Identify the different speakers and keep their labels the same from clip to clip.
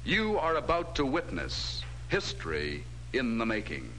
Speaker 1: You are about to witness history in the making.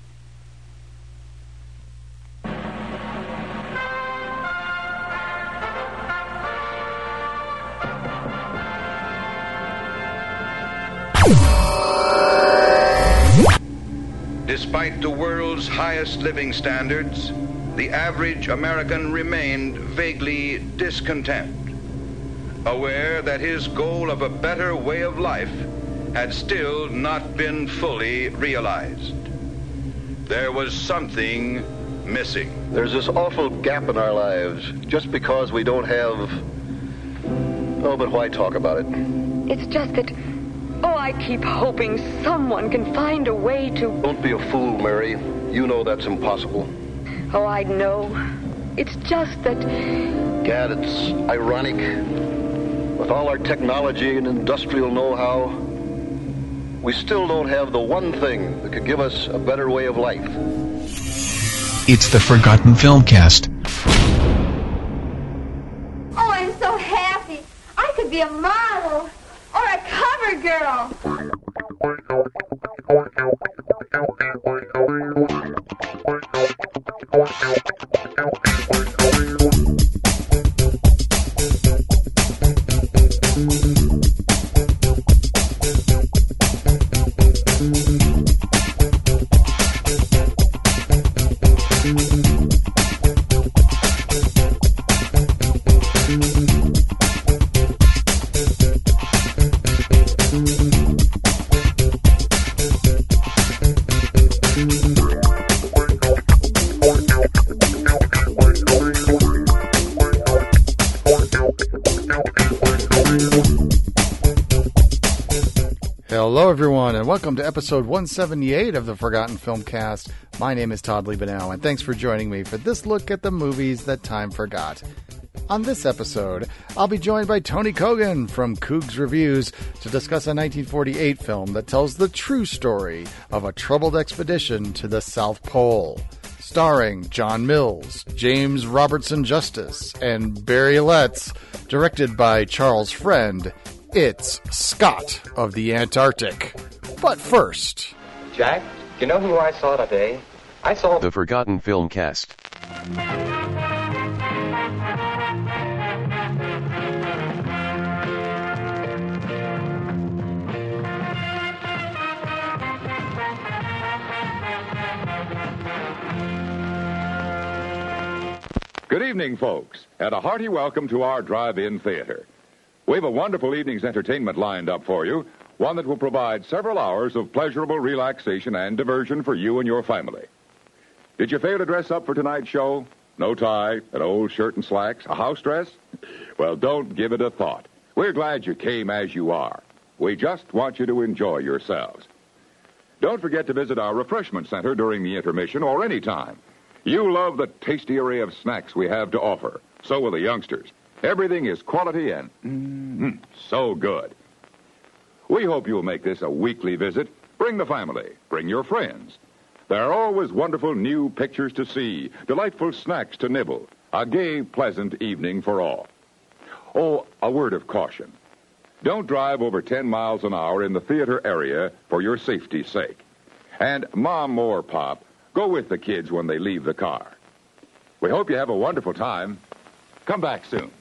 Speaker 1: Despite the world's highest living standards, the average American remained vaguely discontent, aware that his goal of a better way of life had still not been fully realized. There was something missing.
Speaker 2: There's this awful gap in our lives just because we don't have... Oh, but why talk about it?
Speaker 3: It's just that... Oh, I keep hoping someone can find a way to...
Speaker 2: Don't be a fool, Mary. You know that's impossible.
Speaker 3: Oh, I know. It's just that...
Speaker 2: Gad, it's ironic. With all our technology and industrial know-how, we still don't have the one thing that could give us a better way of life.
Speaker 4: It's the Forgotten Filmcast.
Speaker 5: Oh, I'm so happy. I could be a model or a cover girl.
Speaker 6: Hello, everyone, and welcome to episode 178 of the Forgotten Filmcast. My name is Todd Liebenow, and thanks for joining me for this look at the movies that time forgot. On this episode, I'll be joined by Tony Kogan from Cougs Reviews to discuss a 1948 film that tells the true story of a troubled expedition to the South Pole. Starring John Mills, James Robertson Justice, and Barry Letts, directed by Charles Friend. It's Scott of the Antarctic. But first...
Speaker 7: Jack, you know who I saw today? I saw...
Speaker 8: The Forgotten Filmcast.
Speaker 9: Good evening, folks, and a hearty welcome to our drive-in theater. We have a wonderful evening's entertainment lined up for you, one that will provide several hours of pleasurable relaxation and diversion for you and your family. Did you fail to dress up for tonight's show? No tie, an old shirt and slacks, a house dress? Well, don't give it a thought. We're glad you came as you are. We just want you to enjoy yourselves. Don't forget to visit our refreshment center during the intermission or any time. You love the tasty array of snacks we have to offer. So will the youngsters. Everything is quality and so good. We hope you'll make this a weekly visit. Bring the family. Bring your friends. There are always wonderful new pictures to see, delightful snacks to nibble, a gay, pleasant evening for all. Oh, a word of caution. Don't drive over 10 miles an hour in the theater area for your safety's sake. And Mom or Pop, go with the kids when they leave the car. We hope you have a wonderful time. Come back soon.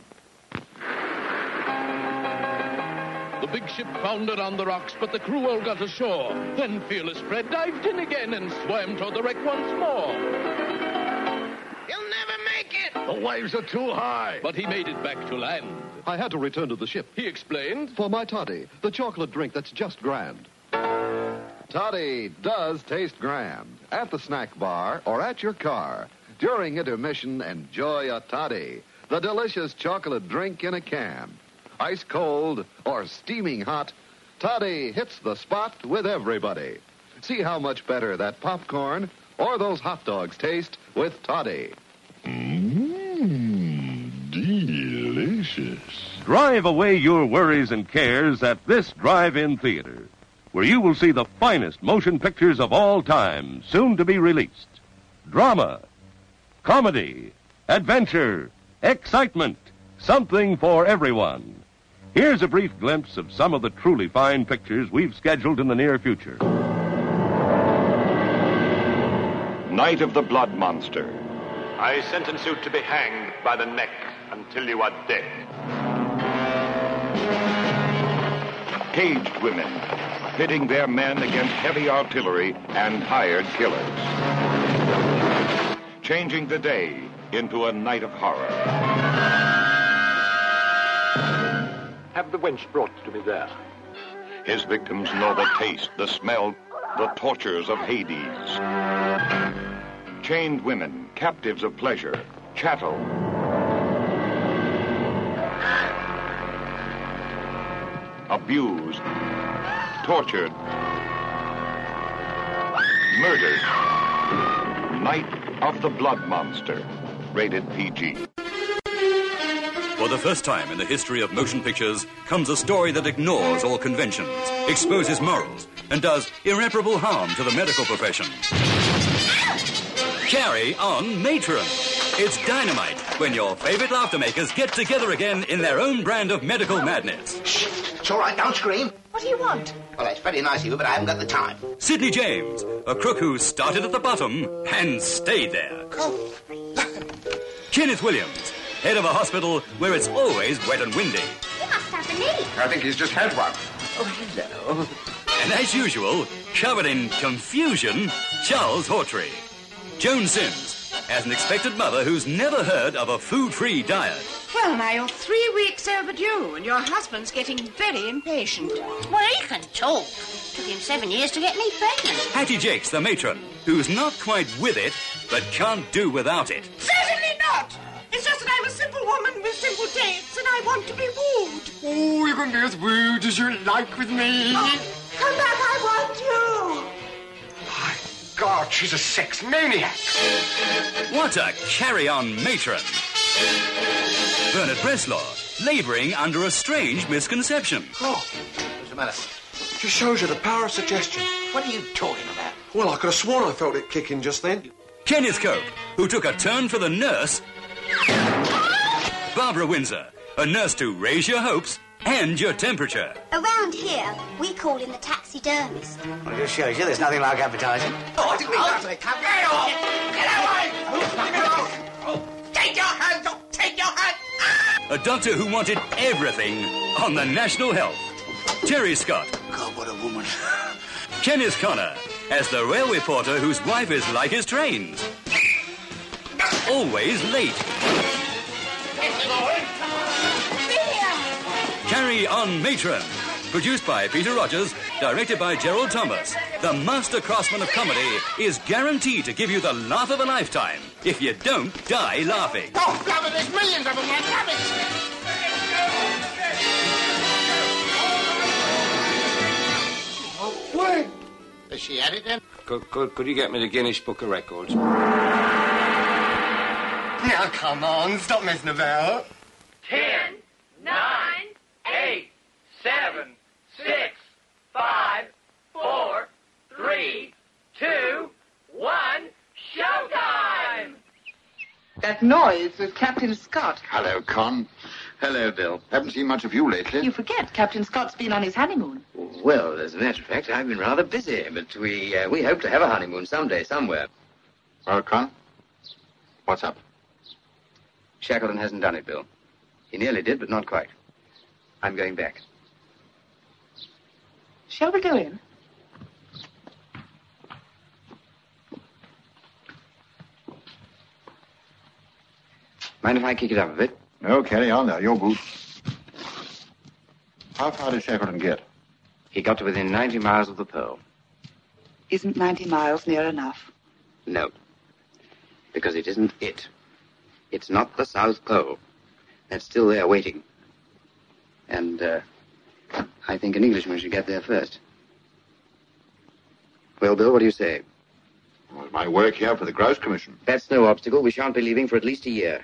Speaker 10: The big ship foundered on the rocks, but the crew all got ashore. Then Fearless Fred dived in again and swam toward the wreck once more.
Speaker 11: He'll never make it!
Speaker 10: The waves are too high. But he made it back to land.
Speaker 12: I had to return to the ship.
Speaker 10: He explained.
Speaker 12: For my toddy, the chocolate drink that's just grand. Toddy does taste grand. At the snack bar or at your car. During intermission, enjoy a toddy, the delicious chocolate drink in a can. Ice cold or steaming hot, toddy hits the spot with everybody. See how much better that popcorn or those hot dogs taste with toddy.
Speaker 13: Delicious. Drive away your worries and cares at this drive-in theater, where you will see the finest motion pictures of all time, soon to be released. Drama, comedy, adventure, excitement, something for everyone. Here's a brief glimpse of some of the truly fine pictures we've scheduled in the near future.
Speaker 9: Night of the Blood Monster.
Speaker 8: I sentence you to be hanged by the neck until you are dead.
Speaker 9: Caged women, pitting their men against heavy artillery and hired killers. Changing the day into a night of horror.
Speaker 8: Have the wench brought to me there.
Speaker 9: His victims know the taste, the smell, the tortures of Hades. Chained women, captives of pleasure, chattel. Abused, tortured, murdered. Night of the Blood Monster, rated PG.
Speaker 14: For the first time in the history of motion pictures comes a story that ignores all conventions, exposes morals, and does irreparable harm to the medical profession. Carry on Matron. It's dynamite when your favorite laughter makers get together again in their own brand of medical madness.
Speaker 11: Shh, it's all right, don't scream. What do you want? Well, it's very nice of you, but I haven't got the time.
Speaker 14: Sidney James, a crook who started at the bottom and stayed there.
Speaker 11: Oh.
Speaker 14: Kenneth Williams, head of a hospital where it's always wet and windy.
Speaker 11: He must have a leak.
Speaker 8: I think he's just had one.
Speaker 11: Oh, hello.
Speaker 14: And as usual, covered in confusion, Charles Hawtrey. Joan Sims, as an expected mother who's never heard of a food-free diet.
Speaker 15: Well, now you're 3 weeks overdue, and your husband's getting very impatient.
Speaker 16: Well, he can talk. Took him 7 years to get me pregnant.
Speaker 14: Hattie Jakes, the matron, who's not quite with it, but can't do without it.
Speaker 15: Certainly not! It's just that I'm a simple woman with simple tastes, and I want to be wooed.
Speaker 17: Oh, you can be as wooed as you like with me.
Speaker 15: Oh, come back, I want you.
Speaker 17: My God, she's a sex maniac.
Speaker 14: What a carry-on matron. Bernard Bresslaw, labouring under a strange misconception.
Speaker 11: Oh, what's the matter?
Speaker 17: Just shows you the power of suggestion.
Speaker 11: What are you talking about?
Speaker 17: Well, I could have sworn I felt it kicking just then.
Speaker 14: Kenneth Cope, who took a turn for the nurse. Barbara Windsor, a nurse to raise your hopes and your temperature.
Speaker 16: Around here, we call him the taxidermist.
Speaker 11: Well, it just shows you there's nothing like advertising. Oh, I didn't mean that. Get off! Get away! Take your hands off! Take your hands!
Speaker 14: A doctor who wanted everything on the national health. Terry Scott.
Speaker 11: God, what a woman.
Speaker 14: Kenneth Connor, as the railway porter whose wife is like his trains. Always late. Carry on Matron. Produced by Peter Rogers, directed by Gerald Thomas. The master craftsman of comedy is guaranteed to give you the laugh of a lifetime. If you don't, die laughing.
Speaker 11: Oh, blubber, there's millions of them, man. Damn it!
Speaker 17: Wait.
Speaker 11: Has she had it then?
Speaker 18: Could you get me the Guinness Book of Records?
Speaker 17: Now, come on, stop messing about.
Speaker 19: 10, 9, 8, 7, 6, 5, 4, 3, 2, 1, showtime!
Speaker 20: That noise was Captain Scott.
Speaker 2: Hello, Con. Hello, Bill. Haven't seen much of you lately.
Speaker 20: You forget, Captain Scott's been on his honeymoon.
Speaker 21: Well, as a matter of fact, I've been rather busy, but we hope to have a honeymoon someday, somewhere.
Speaker 2: Well, Con, what's up?
Speaker 21: Shackleton hasn't done it, Bill. He nearly did, but not quite. I'm going back.
Speaker 20: Shall we go in?
Speaker 21: Mind if I kick it up a bit?
Speaker 2: No, carry on now. Your boot. How far did Shackleton get?
Speaker 21: He got to within 90 miles of the pole.
Speaker 20: Isn't 90 miles near enough?
Speaker 21: No. Because it isn't it. It's not the South Pole. That's still there waiting. And, I think an Englishman should get there first. Well, Bill, what do you say?
Speaker 2: Well, it's my work here for the Grouse Commission.
Speaker 21: That's no obstacle. We shan't be leaving for at least a year.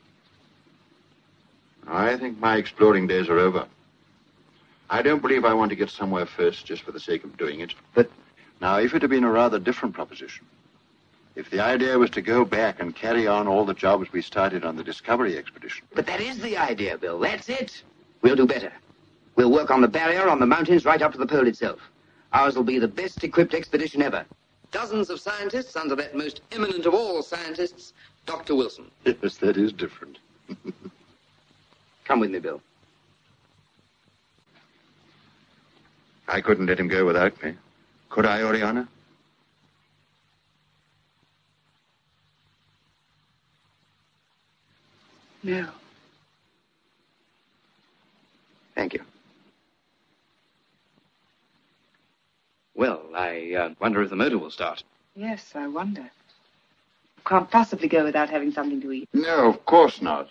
Speaker 2: I think my exploring days are over. I don't believe I want to get somewhere first just for the sake of doing it.
Speaker 21: But...
Speaker 2: Now, if it had been a rather different proposition, if the idea was to go back and carry on all the jobs we started on the Discovery expedition...
Speaker 21: But that is the idea, Bill. That's it. We'll do better. We'll work on the barrier, on the mountains, right up to the pole itself. Ours will be the best equipped expedition ever. Dozens of scientists under that most eminent of all scientists, Dr. Wilson.
Speaker 12: Yes, that is different.
Speaker 21: Come with me, Bill.
Speaker 12: I couldn't let him go without me. Could I, Oriana?
Speaker 20: No.
Speaker 21: Thank you. Well, I wonder if the motor will start.
Speaker 20: Yes, I wonder. Can't possibly go without having something to eat.
Speaker 12: No, of course not.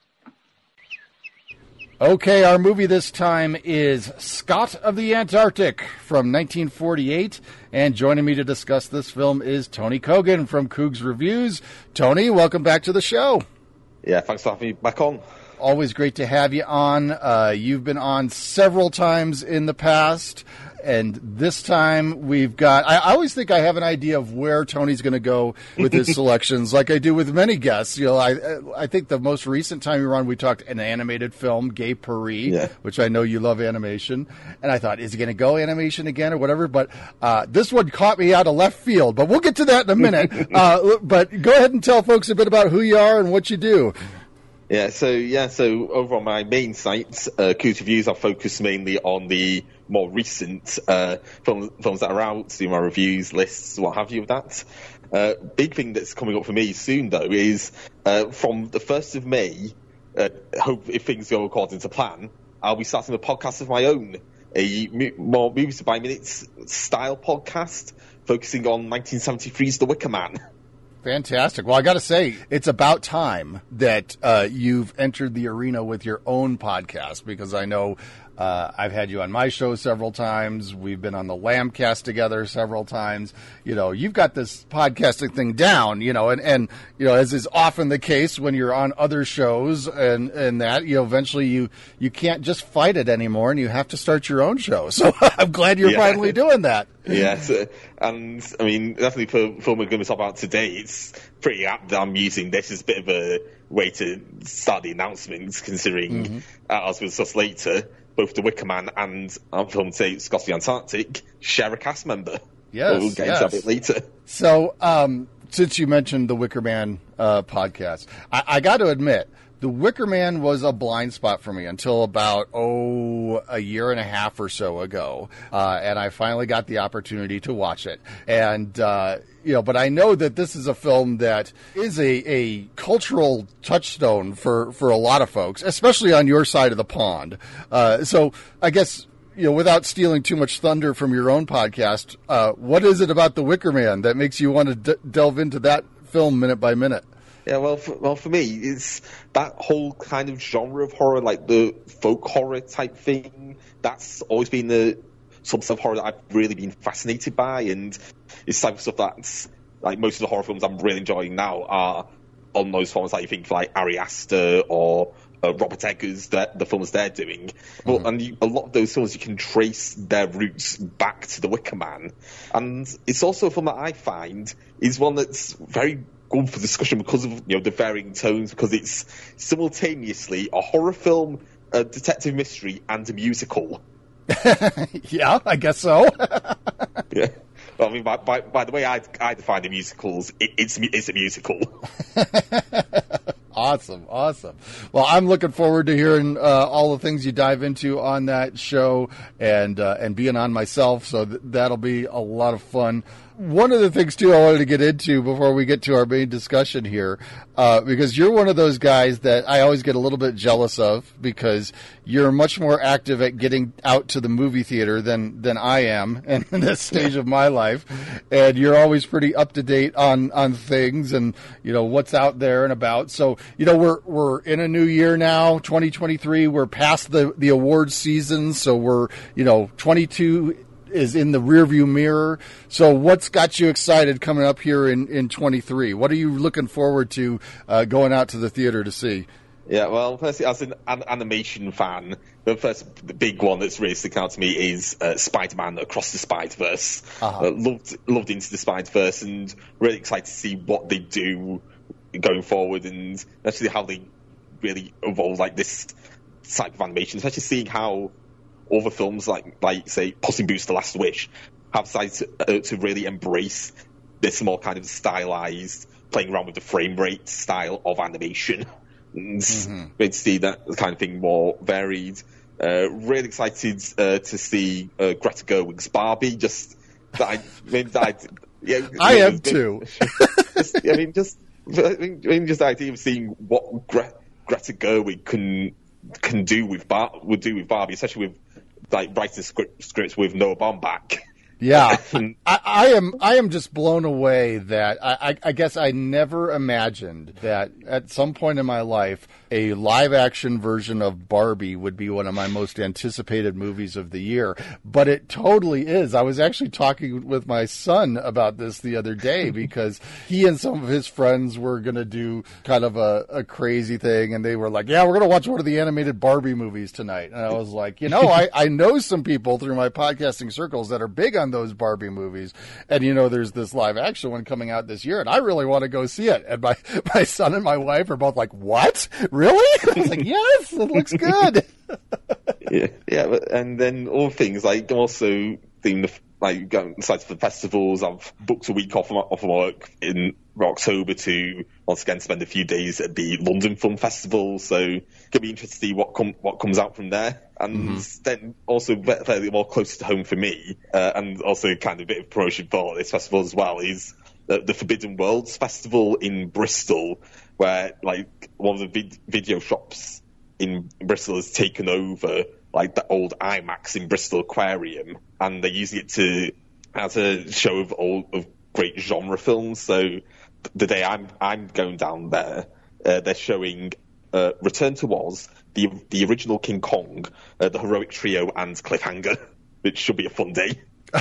Speaker 6: Okay, our movie this time is Scott of the Antarctic from 1948. And joining me to discuss this film is Tony Kogan from Cougs Reviews. Tony, welcome back to the show.
Speaker 1: Yeah, thanks for having me back on.
Speaker 6: Always great to have you on. You've been on several times in the past, and this time we've got... I always think I have an idea of where Tony's going to go with his selections, like I do with many guests. You know, I think the most recent time you were on, we talked an animated film, Gay Paris, which I know you love animation, and I thought, is he going to go animation again or whatever? But this one caught me out of left field, but we'll get to that in a minute. But go ahead and tell folks a bit about who you are and what you do.
Speaker 1: So over on my main site, Cougs Reviews, I focus mainly on the more recent films that are out, do my reviews, lists, what have you of that. Big thing that's coming up for me soon, though, is from the 1st of May, hope if things go according to plan, I'll be starting a podcast of my own, a more movies by minutes style podcast, focusing on 1973's The Wicker Man.
Speaker 6: Fantastic. Well, I got to say, it's about time that you've entered the arena with your own podcast, because I know I've had you on my show several times. We've been on the Lambcast together several times. You know, you've got this podcasting thing down, you know, and you know, as is often the case when you're on other shows and that, you know, eventually you can't just fight it anymore and you have to start your own show. So I'm glad you're finally doing that.
Speaker 1: Yes, and I mean, definitely for film we're going to talk about today, it's pretty apt that I'm using this as a bit of a way to start the announcements, considering, as we'll discuss later, both The Wicker Man and our film today, Scott of the Antarctic, share a cast member.
Speaker 6: Yes,
Speaker 1: we'll get into that a bit later.
Speaker 6: So, since you mentioned the Wicker Man podcast, I got to admit, The Wicker Man was a blind spot for me until about, a year and a half or so ago. And I finally got the opportunity to watch it. And, you know, but I know that this is a film that is a cultural touchstone for a lot of folks, especially on your side of the pond. So I guess, you know, without stealing too much thunder from your own podcast, what is it about The Wicker Man that makes you want to delve into that film minute by minute?
Speaker 1: Yeah, well, for me, it's that whole kind of genre of horror, like the folk horror type thing. That's always been the subset of horror that I've really been fascinated by, and it's type of stuff that's, like, most of the horror films I'm really enjoying now are on those films that you think like Ari Aster or Robert Eggers, the films they're doing. But and a lot of those films, you can trace their roots back to The Wicker Man. And it's also a film that I find is one that's very good for discussion because of, you know, the varying tones, because it's simultaneously a horror film, a detective mystery, and a musical.
Speaker 6: Yeah, I guess so.
Speaker 1: Yeah. Well, I mean, by the way I define the musicals, it's a musical.
Speaker 6: Awesome. Well, I'm looking forward to hearing all the things you dive into on that show and being on myself, so that'll be a lot of fun. One of the things, too, I wanted to get into before we get to our main discussion here, because you're one of those guys that I always get a little bit jealous of, because you're much more active at getting out to the movie theater than I am in this stage of my life. And you're always pretty up to date on things and, you know, what's out there and about. So, you know, we're in a new year now, 2023. We're past the awards season. So we're, you know, 22 is in the rearview mirror. So what's got you excited coming up here in 23? What are you looking forward to going out to the theater to see?
Speaker 1: Yeah, well, firstly, as an animation fan, the big one that's really sticking out to me is Spider-Man Across the Spider-Verse. Loved Into the Spider-Verse, and really excited to see what they do going forward, and actually how they really evolve like this type of animation, especially seeing how other films like say Puss in Boots: The Last Wish have decided to really embrace this more kind of stylized, playing around with the frame rate style of animation. Mm-hmm. Great to see that kind of thing more varied. Really excited to see Greta Gerwig's Barbie. I am
Speaker 6: too.
Speaker 1: Just the idea of seeing what Greta Gerwig can do with Barbie, especially with writing scripts with Noah Baumbach.
Speaker 6: Yeah, I am just blown away that I guess I never imagined that at some point in my life a live action version of Barbie would be one of my most anticipated movies of the year. But it totally is. I was actually talking with my son about this the other day because he and some of his friends were going to do kind of a crazy thing, and they were like, yeah, we're going to watch one of the animated Barbie movies tonight. And I was like, I know some people through my podcasting circles that are big on those Barbie movies, and there's this live action one coming out this year, and I really want to go see it. And my son and my wife are both like, what? Really? I was like, yes, it looks good.
Speaker 1: yeah, and then all things also going to the festivals. I've booked a week off of work in October to once again spend a few days at the London Film Festival. So gonna be interested to see what comes out from there. And then also fairly more closer to home for me, and also kind of a bit of promotion for this festival as well, is the Forbidden Worlds Festival in Bristol, where one of the video shops in Bristol has taken over the old IMAX in Bristol Aquarium, and they're using it as a show of great genre films. So the day I'm going down there, they're showing Return to Oz, the original King Kong, the Heroic Trio, and Cliffhanger, which should be a fun day.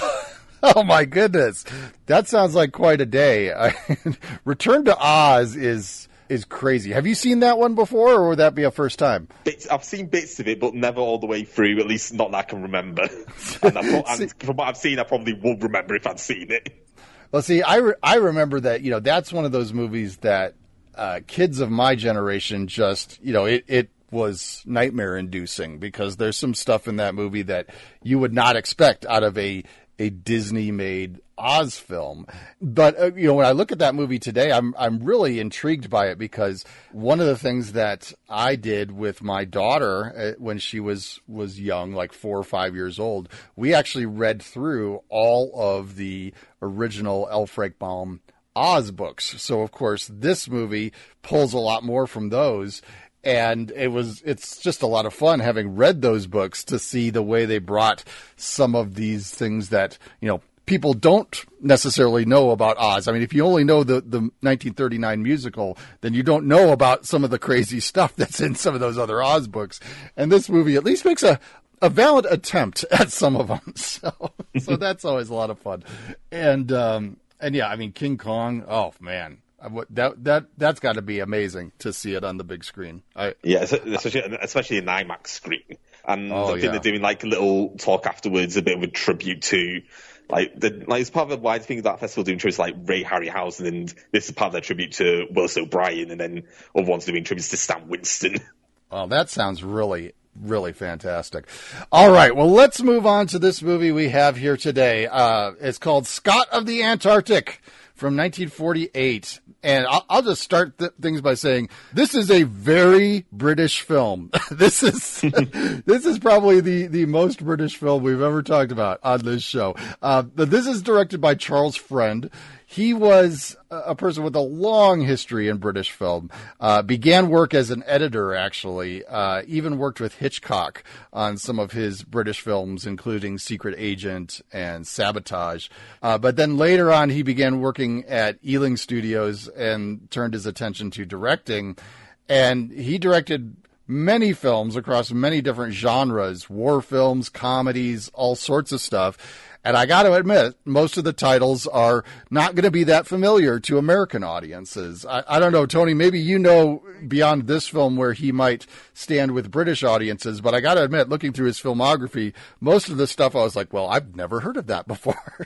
Speaker 6: Oh my goodness, that sounds like quite a day. Return to Oz is crazy. Have you seen that one before, or would that be a first time?
Speaker 1: I've seen bits of it, but never all the way through, at least not that I can remember. and from what I've seen, I probably would remember if I'd seen it.
Speaker 6: Well, see, I remember that, that's one of those movies that kids of my generation just, it was nightmare inducing, because there's some stuff in that movie that you would not expect out of a Disney-made Oz film. But when I look at that movie today, I'm really intrigued by it, because one of the things that I did with my daughter when she was young, like 4 or 5 years old, we actually read through all of the original L. Frank Baum Oz books. So of course this movie pulls a lot more from those. And it's just a lot of fun, having read those books, to see the way they brought some of these things that, people don't necessarily know about Oz. I mean, if you only know the 1939 musical, then you don't know about some of the crazy stuff that's in some of those other Oz books. And this movie at least makes a valid attempt at some of them. So that's always a lot of fun. And yeah, I mean, King Kong, oh man. That's got to be amazing to see it on the big screen.
Speaker 1: Especially an IMAX screen. And I think they're doing a little talk afterwards, a bit of a tribute to it's part of the wider thing that festival doing tributes like Ray Harryhausen, and this is part of their tribute to Willis O'Brien, and then other ones doing tributes to Stan Winston.
Speaker 6: Well, that sounds really, really fantastic. All right, well, let's move on to this movie we have here today. It's called Scott of the Antarctic, from 1948. And I'll just start things by saying this is a very British film. This is probably the most British film we've ever talked about on this show. But this is directed by Charles Friend. He was a person with a long history in British film. Began work as an editor, actually. Even worked with Hitchcock on some of his British films, including Secret Agent and Sabotage. But then later on, he began working at Ealing Studios and turned his attention to directing. And he directed many films across many different genres, war films, comedies, all sorts of stuff. And I got to admit, most of the titles are not going to be that familiar to American audiences. I don't know, Tony, maybe you know beyond this film where he might stand with British audiences, but I got to admit, looking through his filmography, most of the stuff I was like, well, I've never heard of that before.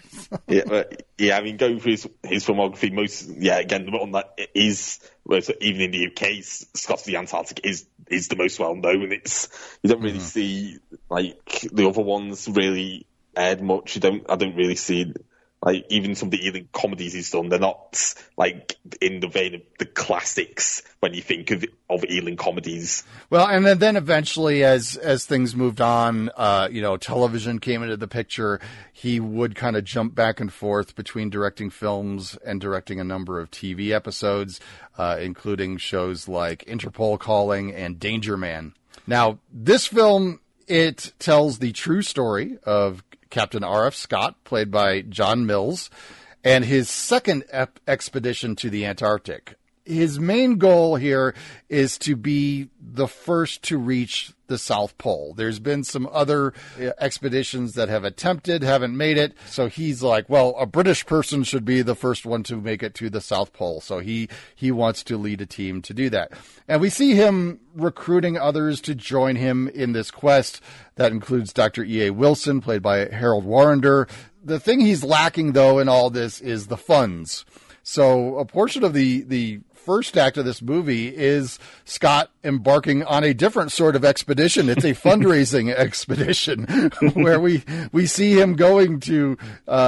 Speaker 1: I mean, going through his filmography, again, the one that is, even in the UK, Scott of the Antarctic is the most well known. You don't really see, like, the other ones really aired much. I don't really see, like, even some of the Ealing comedies he's done, they're not, like, in the vein of the classics when you think of Ealing comedies.
Speaker 6: Well, and then eventually, as things moved on, television came into the picture. He would kind of jump back and forth between directing films and directing a number of TV episodes, including shows like Interpol Calling and Danger Man. Now, this film, it tells the true story of Captain R.F. Scott, played by John Mills, and his second expedition to the Antarctic. His main goal here is to be the first to reach the South Pole. There's been some other expeditions that have attempted, haven't made it. So he's like, well, a British person should be the first one to make it to the South Pole. So he wants to lead a team to do that. And we see him recruiting others to join him in this quest. That includes Dr. E.A. Wilson, played by Harold Warrender. The thing he's lacking, though, in all this is the funds. So a portion of the first act of this movie is Scott embarking on a different sort of expedition. It's a fundraising expedition where we see him going to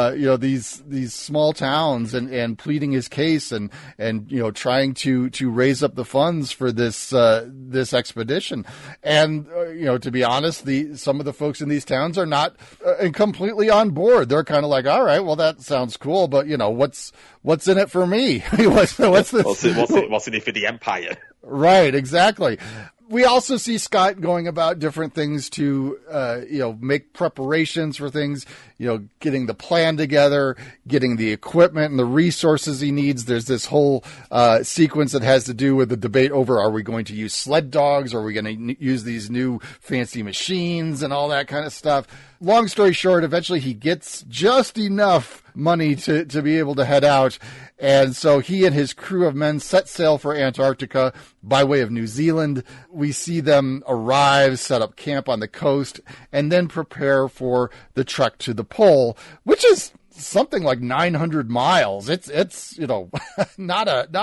Speaker 6: these small towns and pleading his case and trying to raise up the funds for this expedition. And to be honest, some of the folks in these towns are not completely on board. They're kind of like, all right, well, that sounds cool, but what's in it for me? what's this?
Speaker 1: What's in it for the Empire?
Speaker 6: Right, exactly. We also see Scott going about different things to, make preparations for things, getting the plan together, getting the equipment and the resources he needs. There's this whole sequence that has to do with the debate over, are we going to use sled dogs? Are we going to use these new fancy machines and all that kind of stuff? Long story short, eventually he gets just enough money to be able to head out. And so he and his crew of men set sail for Antarctica by way of New Zealand. We see them arrive, set up camp on the coast, and then prepare for the trek to the pole, which is something like 900 miles. It's not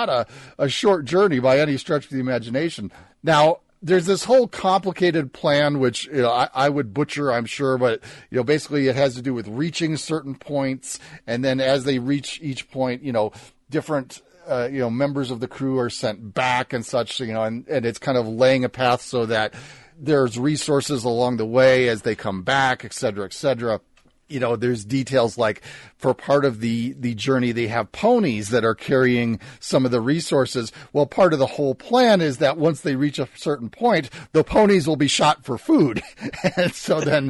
Speaker 6: a short journey by any stretch of the imagination. Now, there's this whole complicated plan, which I would butcher, I'm sure, but basically it has to do with reaching certain points, and then as they reach each point, different members of the crew are sent back and such, and it's kind of laying a path so that there's resources along the way as they come back, et cetera, et cetera. There's details like for part of the journey, they have ponies that are carrying some of the resources. Well, part of the whole plan is that once they reach a certain point, the ponies will be shot for food. And so then,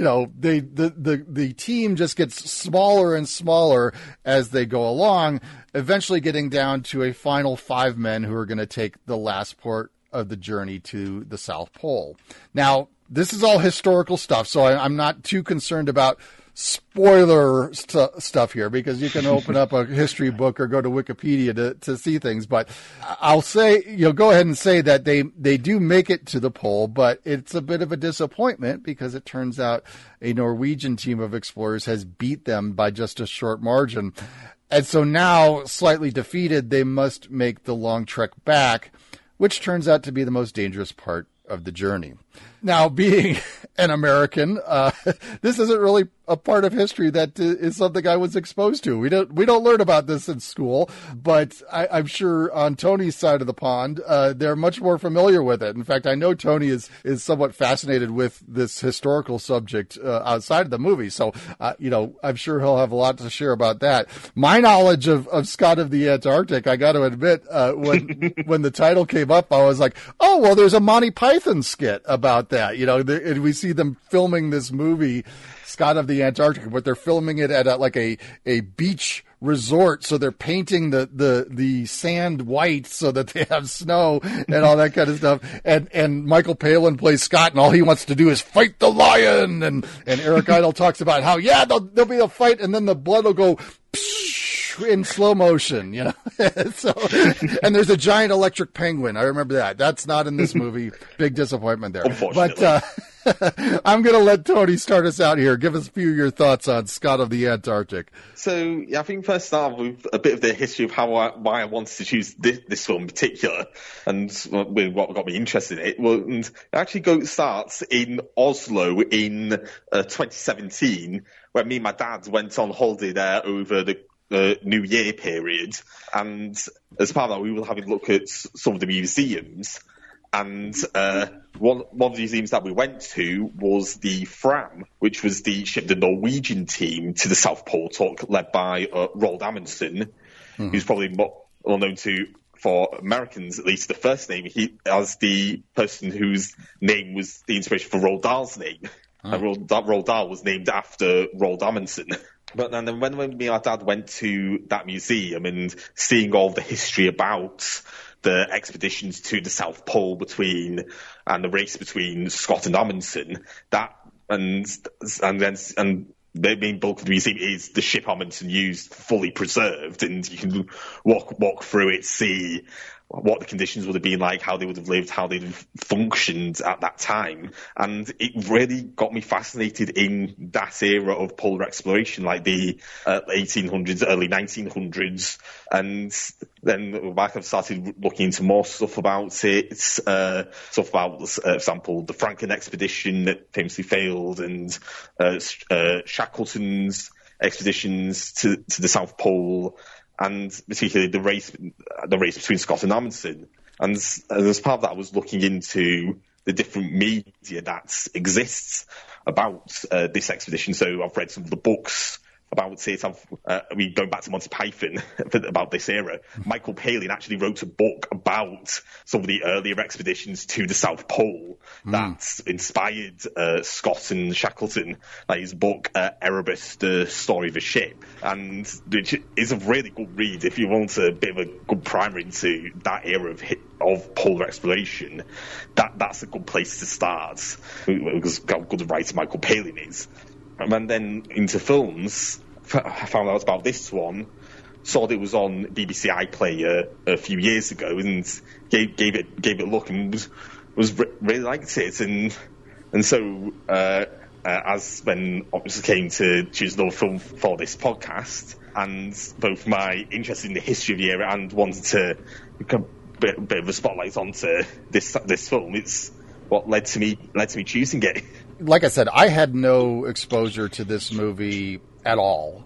Speaker 6: the team just gets smaller and smaller as they go along, eventually getting down to a final 5 men who are going to take the last part of the journey to the South Pole. Now, this is all historical stuff, so I'm not too concerned about spoiler stuff here, because you can open up a history book or go to Wikipedia to see things. But I'll say, go ahead and say that they do make it to the pole, but it's a bit of a disappointment because it turns out a Norwegian team of explorers has beat them by just a short margin. And so now, slightly defeated, they must make the long trek back, which turns out to be the most dangerous part of the journey. Now, being an American, this isn't really a part of history that is something I was exposed to. We don't learn about this in school, but I'm sure on Tony's side of the pond, they're much more familiar with it. In fact, I know Tony is somewhat fascinated with this historical subject outside of the movie. So, I'm sure he'll have a lot to share about that. My knowledge of Scott of the Antarctic, I got to admit, when the title came up, I was like, oh, well, there's a Monty Python skit about that. And we see them filming this movie, Scott of the Antarctic, but they're filming it at a beach resort, so they're painting the sand white so that they have snow and all that kind of stuff. And Michael Palin plays Scott, and all he wants to do is fight the lion. And Eric Idle talks about how, there'll be a fight, and then the blood will go in slow motion, you know. So, and there's a giant electric penguin. I remember that. That's not in this movie. Big disappointment there.
Speaker 1: Unfortunately.
Speaker 6: But I'm going to let Tony start us out here. Give us a few of your thoughts on Scott of the Antarctic.
Speaker 1: So, I think first start with a bit of the history of why I wanted to choose this film in particular, and what got me interested in it. And it starts in Oslo in 2017, where me and my dad went on holiday there over the New Year period, and as part of that, we were having a look at some of the museums. And one of the museums that we went to was the Fram, which was the ship the Norwegian team to the South Pole took, led by Roald Amundsen, who's probably more known for Americans, at least the first name, as the person whose name was the inspiration for Roald Dahl's name. And Roald Dahl was named after Roald Amundsen. But then when me and my dad went to that museum and seeing all the history about the expeditions to the South Pole and the race between Scott and Amundsen, and the main bulk of the museum is the ship Amundsen used, fully preserved, and you can walk through it, see what the conditions would have been like, how they would have lived, how they'd have functioned at that time. And it really got me fascinated in that era of polar exploration, like the 1800s, early 1900s. And then back, I've started looking into more stuff about it, stuff about, for example, the Franklin expedition that famously failed, and Shackleton's expeditions to the South Pole, and particularly the race between Scott and Amundsen. And as part of that, I was looking into the different media that exists about this expedition. So I've read some of the books about it. Going back to Monty Python about this era, Michael Palin actually wrote a book about some of the earlier expeditions to the South Pole that inspired Scott and Shackleton, like his book Erebus, The Story of a Ship, and which is a really good read if you want a bit of a good primer into that era of polar exploration. That's a good place to start, because how good a writer Michael Palin is. And then into films, I found out about this one, saw that it was on BBC iPlayer a few years ago, and gave it a look, and really liked it. And so as when obviously came to choose another film for this podcast, and both my interest in the history of the era and wanted to become a bit of a spotlight onto this film, it's what led to me choosing it.
Speaker 6: Like I said, I had no exposure to this movie at all.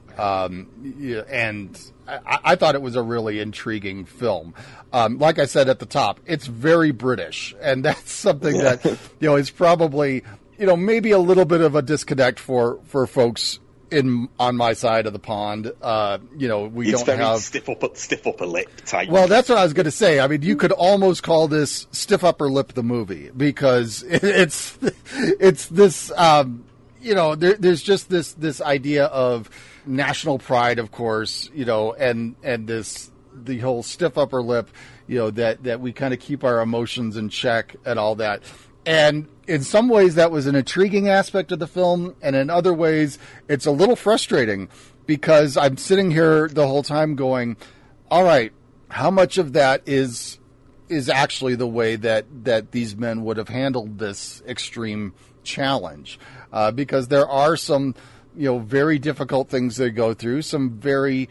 Speaker 6: And I thought it was a really intriguing film. Like I said at the top, it's very British. And that's something that, is probably, maybe a little bit of a disconnect for folks on my side of the pond. It's don't
Speaker 1: very
Speaker 6: have
Speaker 1: stiff upper lip type.
Speaker 6: Well, that's what I was going to say. I mean, you could almost call this Stiff Upper Lip the movie, because it's this, there's just this idea of national pride, of course, and the whole stiff upper lip, that we kind of keep our emotions in check and all that. And in some ways, that was an intriguing aspect of the film, and in other ways, it's a little frustrating, because I'm sitting here the whole time going, all right, how much of that is actually the way that these men would have handled this extreme challenge? Because there are some, very difficult things they go through, some very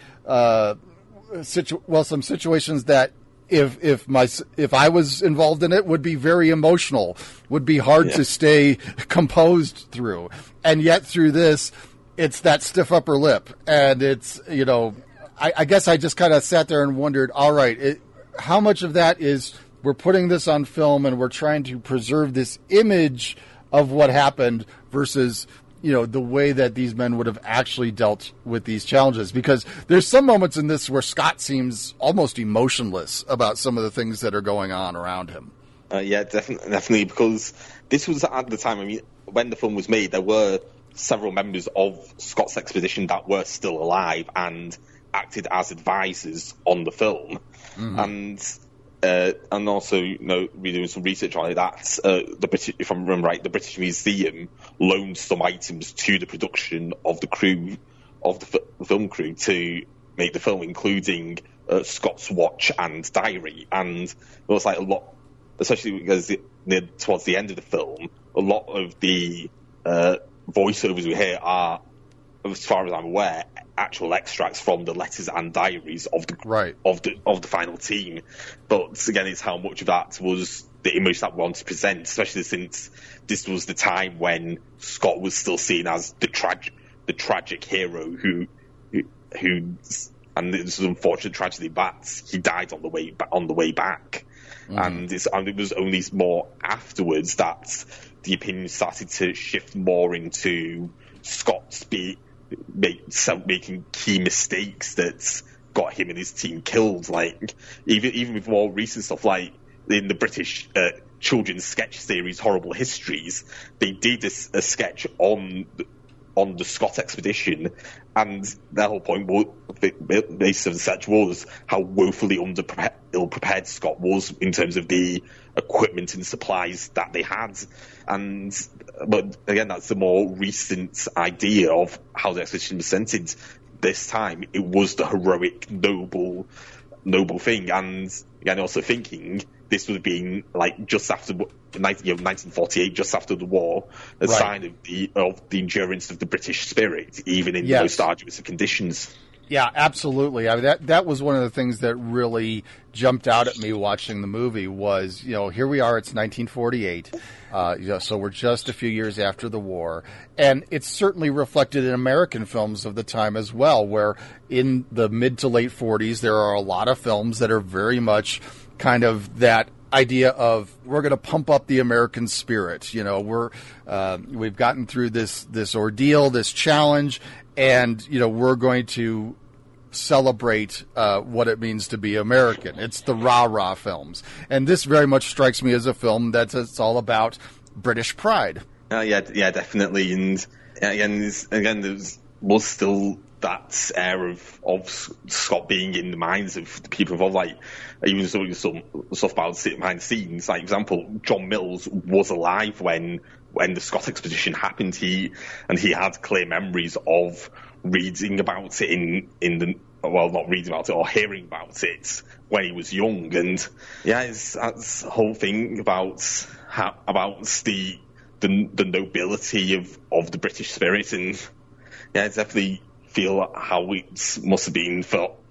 Speaker 6: some situations that if I was involved in it, would be very emotional, would be hard to stay composed through. And yet through this, it's that stiff upper lip. And it's, I guess I just kind of sat there and wondered, all right, how much of that is we're putting this on film and we're trying to preserve this image of what happened versus, the way that these men would have actually dealt with these challenges. Because there's some moments in this where Scott seems almost emotionless about some of the things that are going on around him.
Speaker 1: Definitely, because this was at the time, I mean, when the film was made, there were several members of Scott's expedition that were still alive and acted as advisors on the film, and also, redoing some research on it, that the British, if I remember right, the British Museum loaned some items to the production of the crew, of the film crew, to make the film, including Scott's watch and diary. And it was like a lot, especially because towards the end of the film, a lot of the voiceovers we hear are, as far as I'm aware, actual extracts from the letters and diaries of the final team. But again, it's how much of that was the image that we want to present, especially since this was the time when Scott was still seen as the tragic hero who and it was an unfortunate tragedy that he died on the way back. And it was only more afterwards that the opinion started to shift more into Scott's making key mistakes that got him and his team killed. Like even with more recent stuff, like in the British children's sketch series Horrible Histories, they did a sketch on the Scott expedition, and their whole point based on the sketch was how woefully ill-prepared Scott was in terms of the equipment and supplies that they had. But again, that's the more recent idea of how the expedition was presented. This time, it was the heroic, noble thing. And again, also thinking this was being like just after 1948, just after the war, a sign of the endurance of the British spirit, even in the most arduous of conditions.
Speaker 6: Yeah, absolutely. I mean, that was one of the things that really jumped out at me watching the movie was, here we are, it's 1948. So we're just a few years after the war. And it's certainly reflected in American films of the time as well, where in the mid to late 40s, there are a lot of films that are very much kind of that idea of we're going to pump up the American spirit. We've gotten through this ordeal, this challenge, and we're going to celebrate what it means to be American. It's the rah-rah films, and this very much strikes me as a film it's all about British pride.
Speaker 1: Yeah, definitely, and again, there was still that air of Scott being in the minds of the people involved, like even some stuff about sitting behind the scenes. Like, for example, John Mills was alive when the Scott expedition happened. He had clear memories of reading about it not reading about it or hearing about it when he was young. And that's the whole thing about the nobility of the British spirit. And it's definitely feel how it must have been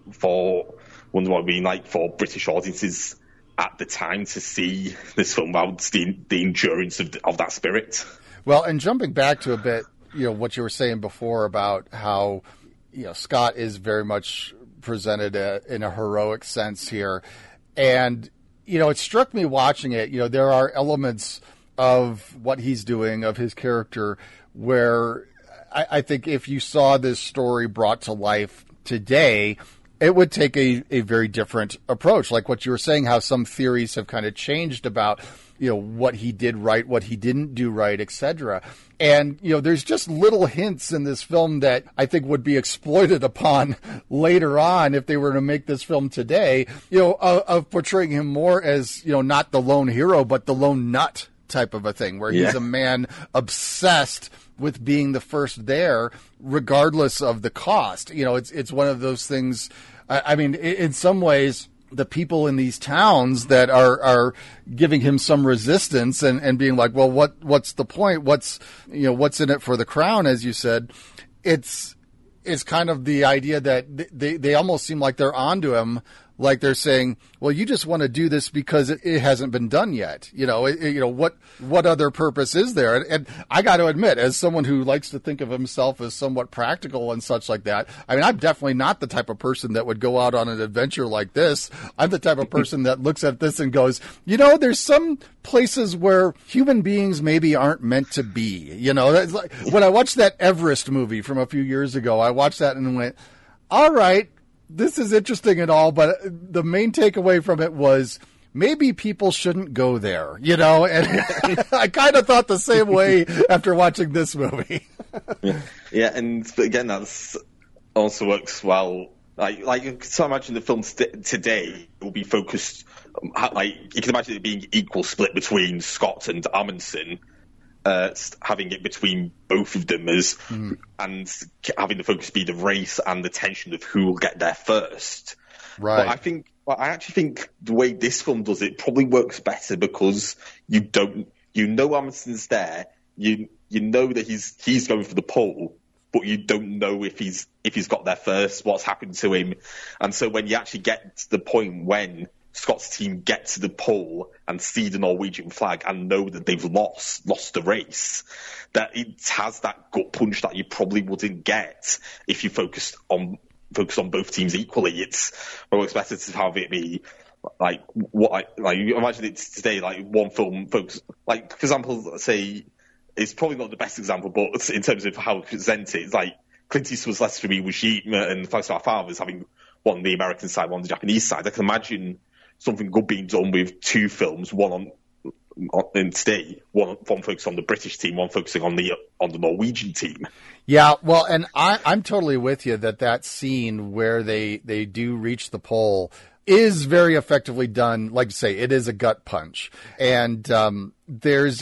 Speaker 1: wonder what it'd been like for British audiences at the time to see this film about the endurance of that spirit.
Speaker 6: Well, and jumping back to a bit, what you were saying before about how, Scott is very much presented in a heroic sense here. And, it struck me watching it, there are elements of what he's doing, of his character, where I think if you saw this story brought to life today, it would take a very different approach. Like what you were saying, how some theories have kind of changed about, what he did right, what he didn't do right, etc. And, there's just little hints in this film that I think would be exploited upon later on if they were to make this film today, of portraying him more as, not the lone hero, but the lone nut type of a thing, where he's a man obsessed with being the first there, regardless of the cost. It's one of those things. I mean, in some ways, the people in these towns that are giving him some resistance and being like, well, what's the point? What's in it for the crown, as you said? It's kind of the idea that they almost seem like they're onto him. Like they're saying, well, you just want to do this because it hasn't been done yet. What other purpose is there? And I got to admit, as someone who likes to think of himself as somewhat practical and such like that, I mean, I'm definitely not the type of person that would go out on an adventure like this. I'm the type of person that looks at this and goes, there's some places where human beings maybe aren't meant to be. It's like, when I watched that Everest movie from a few years ago, I watched that and went, all right, this is interesting and all, but the main takeaway from it was maybe people shouldn't go there, and I kind of thought the same way after watching this movie.
Speaker 1: And again, that's also works well So imagine the film today will be focused, like you can imagine it being equal split between Scott and Amundsen, having it between both of them and having the focus be the race and the tension of who will get there first.
Speaker 6: Right.
Speaker 1: But I actually think the way this film does it probably works better because you know Amundsen's there, you know that he's going for the pole, but you don't know if he's got there first, what's happened to him. And so when you actually get to the point when Scott's team get to the pole and see the Norwegian flag and know that they've lost the race, that it has that gut punch that you probably wouldn't get if you focused on both teams equally. It's always better to have it be like you imagine it today, like one film focus, like for example, let's say it's probably not the best example, but in terms of how it's presented, it's like Clint Eastwood's Letters from Iwo Jima and Thanks to Our Fathers having one on the American side, one on the Japanese side. I can imagine something good being done with two films, one today, one focused on the British team, one focusing on the Norwegian team.
Speaker 6: Yeah, well, and I'm totally with you that scene where they do reach the pole is very effectively done. Like you say, it is a gut punch, and there's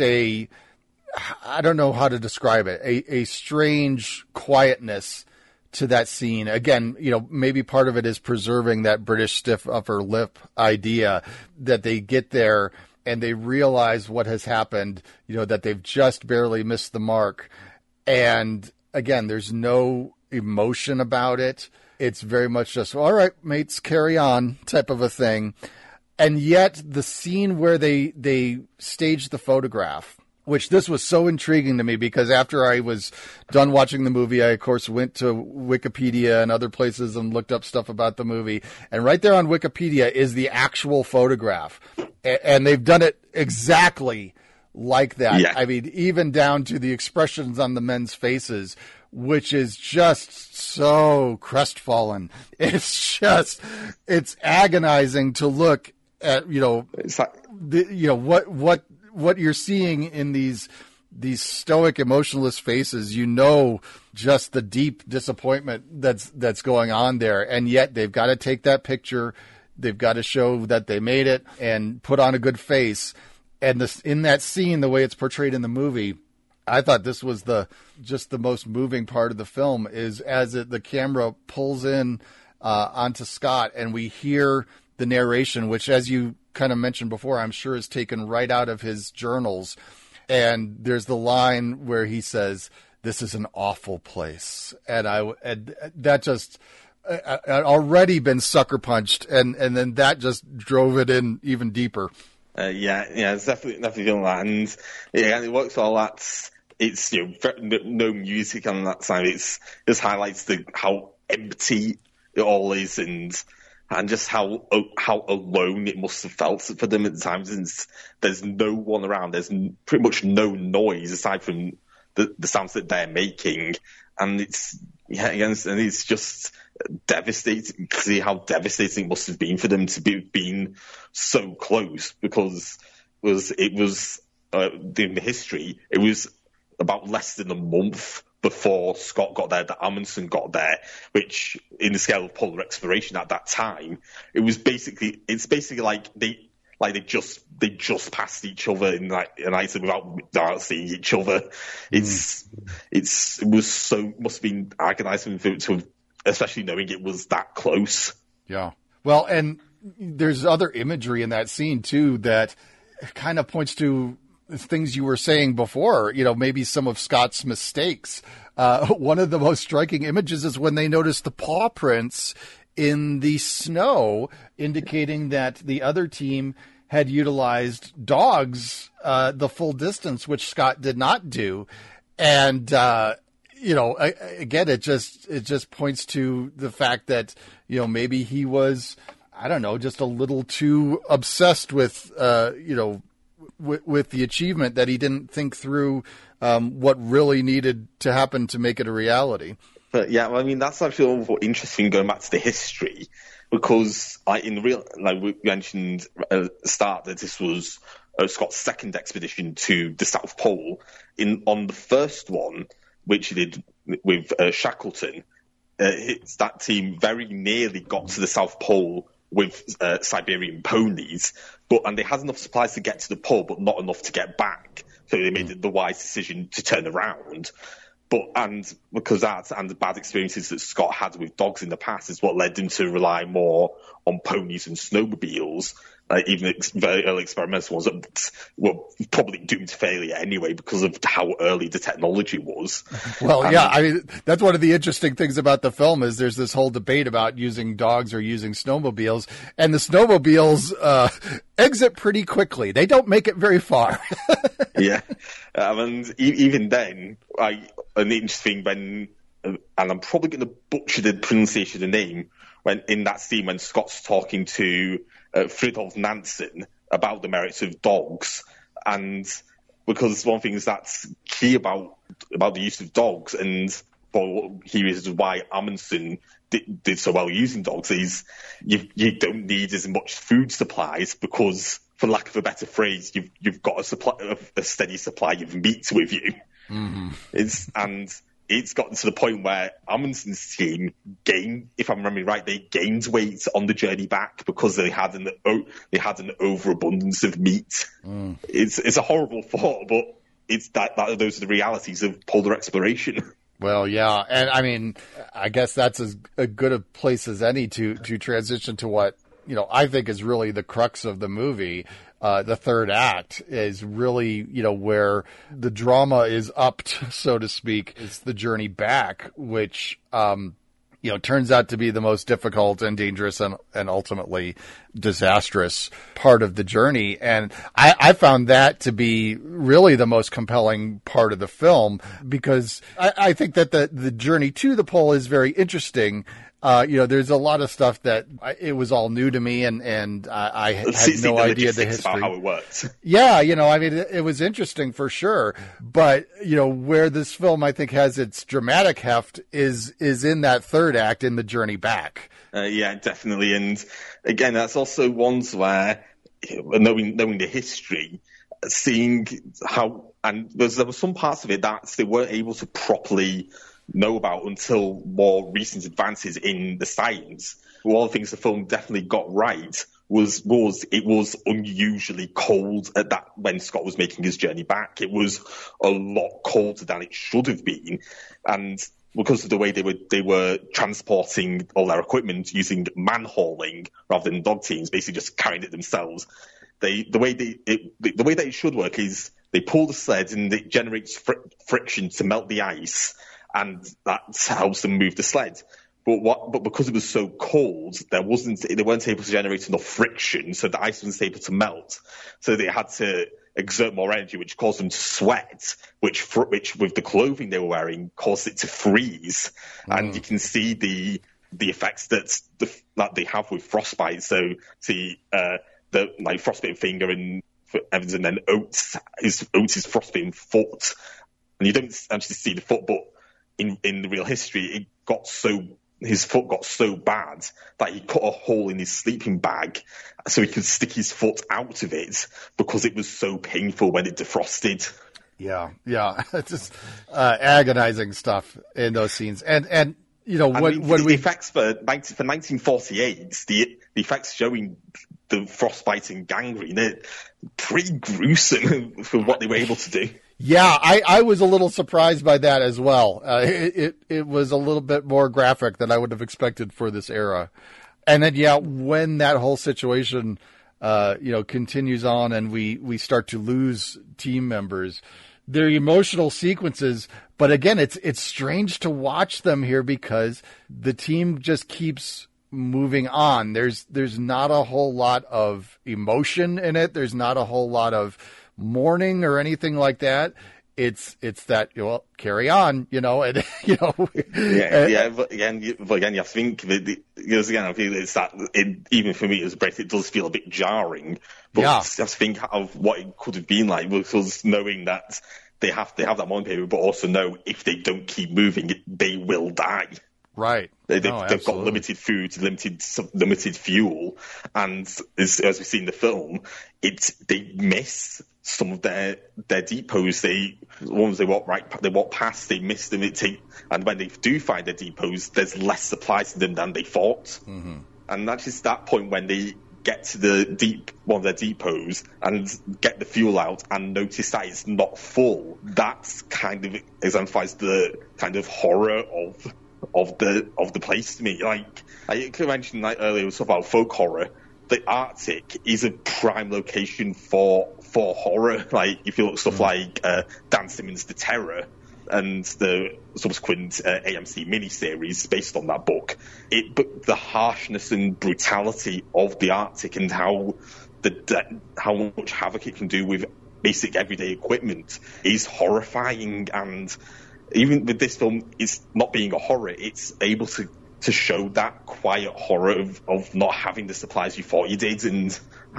Speaker 6: I don't know how to describe it, a strange quietness to that scene. Again, maybe part of it is preserving that British stiff upper lip idea that they get there and they realize what has happened, that they've just barely missed the mark. And again, there's no emotion about it. It's very much just, all right, mates, carry on type of a thing. And yet the scene where they stage the photograph, which this was so intriguing to me because after I was done watching the movie, I, of course, went to Wikipedia and other places and looked up stuff about the movie. And right there on Wikipedia is the actual photograph. And they've done it exactly like that. Yeah. I mean, even down to the expressions on the men's faces, which is just so crestfallen. It's agonizing to look at, it's like, what you're seeing in these stoic, emotionless faces, just the deep disappointment that's going on there. And yet they've got to take that picture. They've got to show that they made it and put on a good face. And in that scene, the way it's portrayed in the movie, I thought this was the most moving part of the film is as the camera pulls in onto Scott and we hear the narration, which, as you kind of mentioned before, I'm sure is taken right out of his journals. And there's the line where he says, "This is an awful place." And that just, I'd already been sucker punched. And then that just drove it in even deeper.
Speaker 1: Yeah, it's definitely feeling that. And yeah, it works all that. It's, no music on that side. It just highlights how empty it all is and just how alone it must have felt for them at times. And there's no one around. There's pretty much no noise aside from the sounds that they're making. And it's just devastating to see how devastating it must have been for them to be being so close, because it was in the history, it was about less than a month before Scott got there, that Amundsen got there, which in the scale of polar exploration at that time, it's basically like they just passed each other in an item without seeing each other. It must have been agonizing to, especially knowing it was that close.
Speaker 6: Yeah. Well, and there's other imagery in that scene too that kind of points to things you were saying before, maybe some of Scott's mistakes. One of the most striking images is when they notice the paw prints in the snow, indicating that the other team had utilized dogs the full distance, which Scott did not do. And, again, it just points to the fact that, maybe he was, I don't know, just a little too obsessed with, with the achievement that he didn't think through what really needed to happen to make it a reality.
Speaker 1: But yeah, well, I mean, that's actually all interesting going back to the history, because we mentioned at the start that this was Scott's second expedition to the South Pole. On the first one, which he did with Shackleton, that team very nearly got to the South Pole with Siberian ponies, and they had enough supplies to get to the pole, but not enough to get back. So they made the wise decision to turn around. And because that and the bad experiences that Scott had with dogs in the past is what led him to rely more on ponies and snowmobiles. Even very early experimental ones that were probably doomed to failure anyway because of how early the technology was.
Speaker 6: Well, I mean, that's one of the interesting things about the film is there's this whole debate about using dogs or using snowmobiles, and the snowmobiles exit pretty quickly. They don't make it very far.
Speaker 1: Yeah. And even then, an interesting and I'm probably going to butcher the pronunciation of the name, when in that scene when Scott's talking to Fridtjof Nansen about the merits of dogs, and because one thing that's key about the use of dogs, and here is why Amundsen did so well using dogs, is you don't need as much food supplies because, for lack of a better phrase, you've got a steady supply of meat with you. Mm-hmm. It's gotten to the point where Amundsen's team gained, if I'm remembering right, they gained weight on the journey back because they had an overabundance of meat. Mm. It's a horrible thought, but it's those are the realities of polar exploration.
Speaker 6: Well, yeah, and I mean, I guess that's as good a place as any to transition to what I think is really the crux of the movie. The third act is really, where the drama is upped, so to speak. It's the journey back, which, turns out to be the most difficult and dangerous and ultimately disastrous part of the journey. And I found that to be really the most compelling part of the film, because I think that the journey to the pole is very interesting. There's a lot of stuff that it was all new to me, and I had no idea the history.
Speaker 1: About how it works.
Speaker 6: Yeah, it was interesting for sure. But, where this film, I think, has its dramatic heft is in that third act, in the journey back.
Speaker 1: Yeah, definitely. And again, that's also ones where, knowing the history, seeing how, and there were some parts of it that they weren't able to properly know about until more recent advances in the science. One of the things the film definitely got right was it was unusually cold at that when Scott was making his journey back. It was a lot colder than it should have been, and because of the way they were transporting all their equipment using man-hauling rather than dog teams, basically just carrying it themselves. The way that it should work is they pull the sled and it generates friction to melt the ice, and that helps them move the sled. But because it was so cold, they weren't able to generate enough friction, so the ice wasn't able to melt. So they had to exert more energy, which caused them to sweat, which with the clothing they were wearing caused it to freeze. Mm. And you can see the effects that they have with frostbite. So the frostbitten finger and Evans, and then Oates' frostbitten foot, and you don't actually see the foot, but in the real history, his foot got so bad that he cut a hole in his sleeping bag so he could stick his foot out of it because it was so painful when it defrosted.
Speaker 6: Yeah, it's just agonizing stuff in those scenes. And the
Speaker 1: effects for 1948, the effects showing the frostbite and gangrene, they're pretty gruesome for what they were able to do.
Speaker 6: Yeah, I was a little surprised by that as well. It was a little bit more graphic than I would have expected for this era. And then, when that whole situation, continues on and we start to lose team members, they're emotional sequences. But again, it's strange to watch them here because the team just keeps moving on. There's not a whole lot of emotion in it. There's not a whole lot of mourning or anything like that. It's that, carry on, and
Speaker 1: But again, you have to think I feel it's that even for me as a Brit, it does feel a bit jarring. But you have to think of what it could have been like, because knowing that they have that mourning period, but also know if they don't keep moving, they will die.
Speaker 6: Right.
Speaker 1: They've got limited food, limited fuel, and as we see in the film, they miss some of their depots. The ones they walk past, they miss them. And when they do find their depots, there's less supplies to them than they thought.
Speaker 6: Mm-hmm.
Speaker 1: And that's just that point when they get to one of their depots and get the fuel out and notice that it's not full. That's kind of exemplifies the kind of horror of the place to me. Like I mentioned earlier, was about folk horror. The Arctic is a prime location for horror. Like if you look at stuff like Dan Simmons' The Terror and the subsequent AMC miniseries based on that book, but the harshness and brutality of the Arctic and how much havoc it can do with basic everyday equipment is horrifying. And even with this film, it's not being a horror, it's able to show that quiet horror of not having the supplies you thought you did, and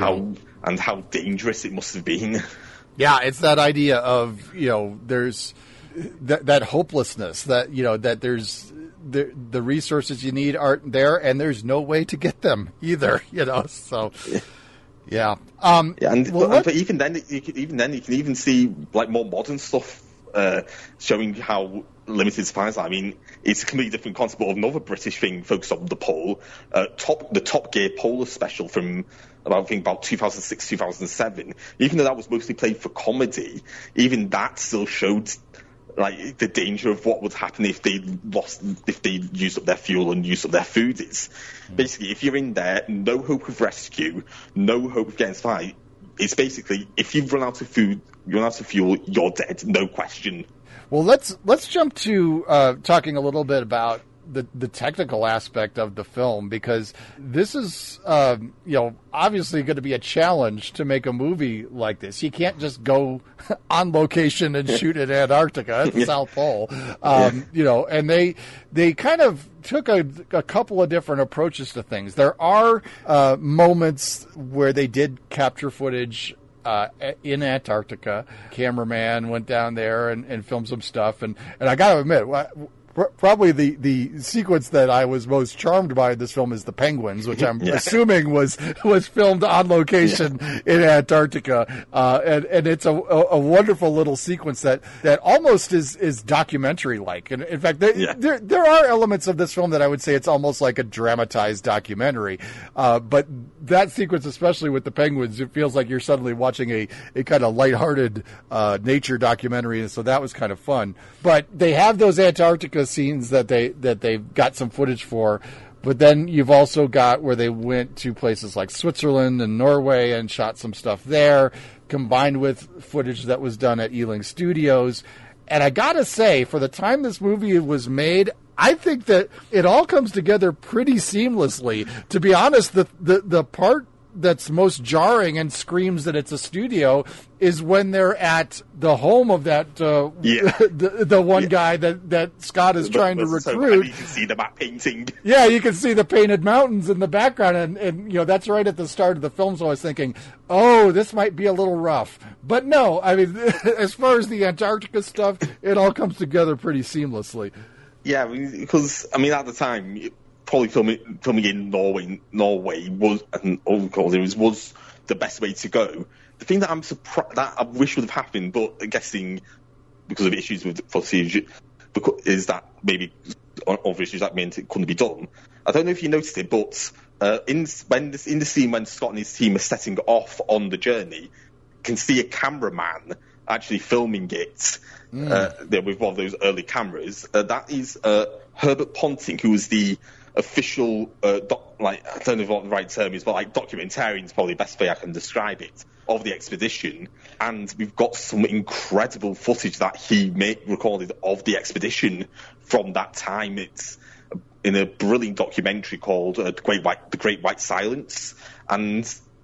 Speaker 1: how dangerous it must have been.
Speaker 6: Yeah, it's that idea of, there's that hopelessness, that that there's the resources you need aren't there, and there's no way to get them either. So yeah.
Speaker 1: But even then you can even see like more modern stuff showing how limited supplies are. I mean, it's a completely different concept, but another British thing focused on the pole, the Top Gear Polar special from about 2006, 2007. Even though that was mostly played for comedy, even that still showed like the danger of what would happen if they used up their fuel and used up their food. It's basically, if you're in there, no hope of rescue, no hope of getting supplied. It's basically, if you've run out of food, you run out of fuel, you're dead, no question.
Speaker 6: Well, let's jump to talking a little bit about the technical aspect of the film, because this is obviously going to be a challenge to make a movie like this. You can't just go on location and shoot in Antarctica at the South Pole, and they kind of took a couple of different approaches to things. There are moments where they did capture footage in Antarctica. Cameraman went down there and filmed some stuff, and I got to admit, probably the sequence that I was most charmed by in this film is the penguins, which I'm assuming was filmed on location in Antarctica, and it's a wonderful little sequence that almost is documentary like. And in fact, there are elements of this film that I would say it's almost like a dramatized documentary, but that sequence, especially with the penguins, it feels like you're suddenly watching a kind of lighthearted nature documentary, and so that was kind of fun. But they have those Antarctica scenes that they've got some footage for, but then you've also got where they went to places like Switzerland and Norway and shot some stuff there, combined with footage that was done at Ealing Studios. And I gotta say, for the time this movie was made, I think that it all comes together pretty seamlessly. To be honest, the part that's most jarring and screams that it's a studio is when they're at the home of that the one guy that Scott is trying to recruit.
Speaker 1: You can see the map painting.
Speaker 6: Yeah, you can see the painted mountains in the background, and that's right at the start of the film. So I was thinking, oh, this might be a little rough, but no. I mean, as far as the Antarctica stuff, it all comes together pretty seamlessly.
Speaker 1: Yeah, because at the time, probably filming in Norway was, and of course it was the best way to go. The thing that I'm surprised that I wish would have happened, but I'm guessing because of issues with footage, is that maybe other issues that meant it couldn't be done. I don't know if you noticed it, but in the scene when Scott and his team are setting off on the journey, you can see a cameraman actually filming it with one of those early cameras. That is Herbert Ponting, who was the official, I don't know what the right term is, but like documentarian is probably the best way I can describe it, of the expedition. And we've got some incredible footage that he recorded of the expedition from that time. It's in a brilliant documentary called The Great White Silence. And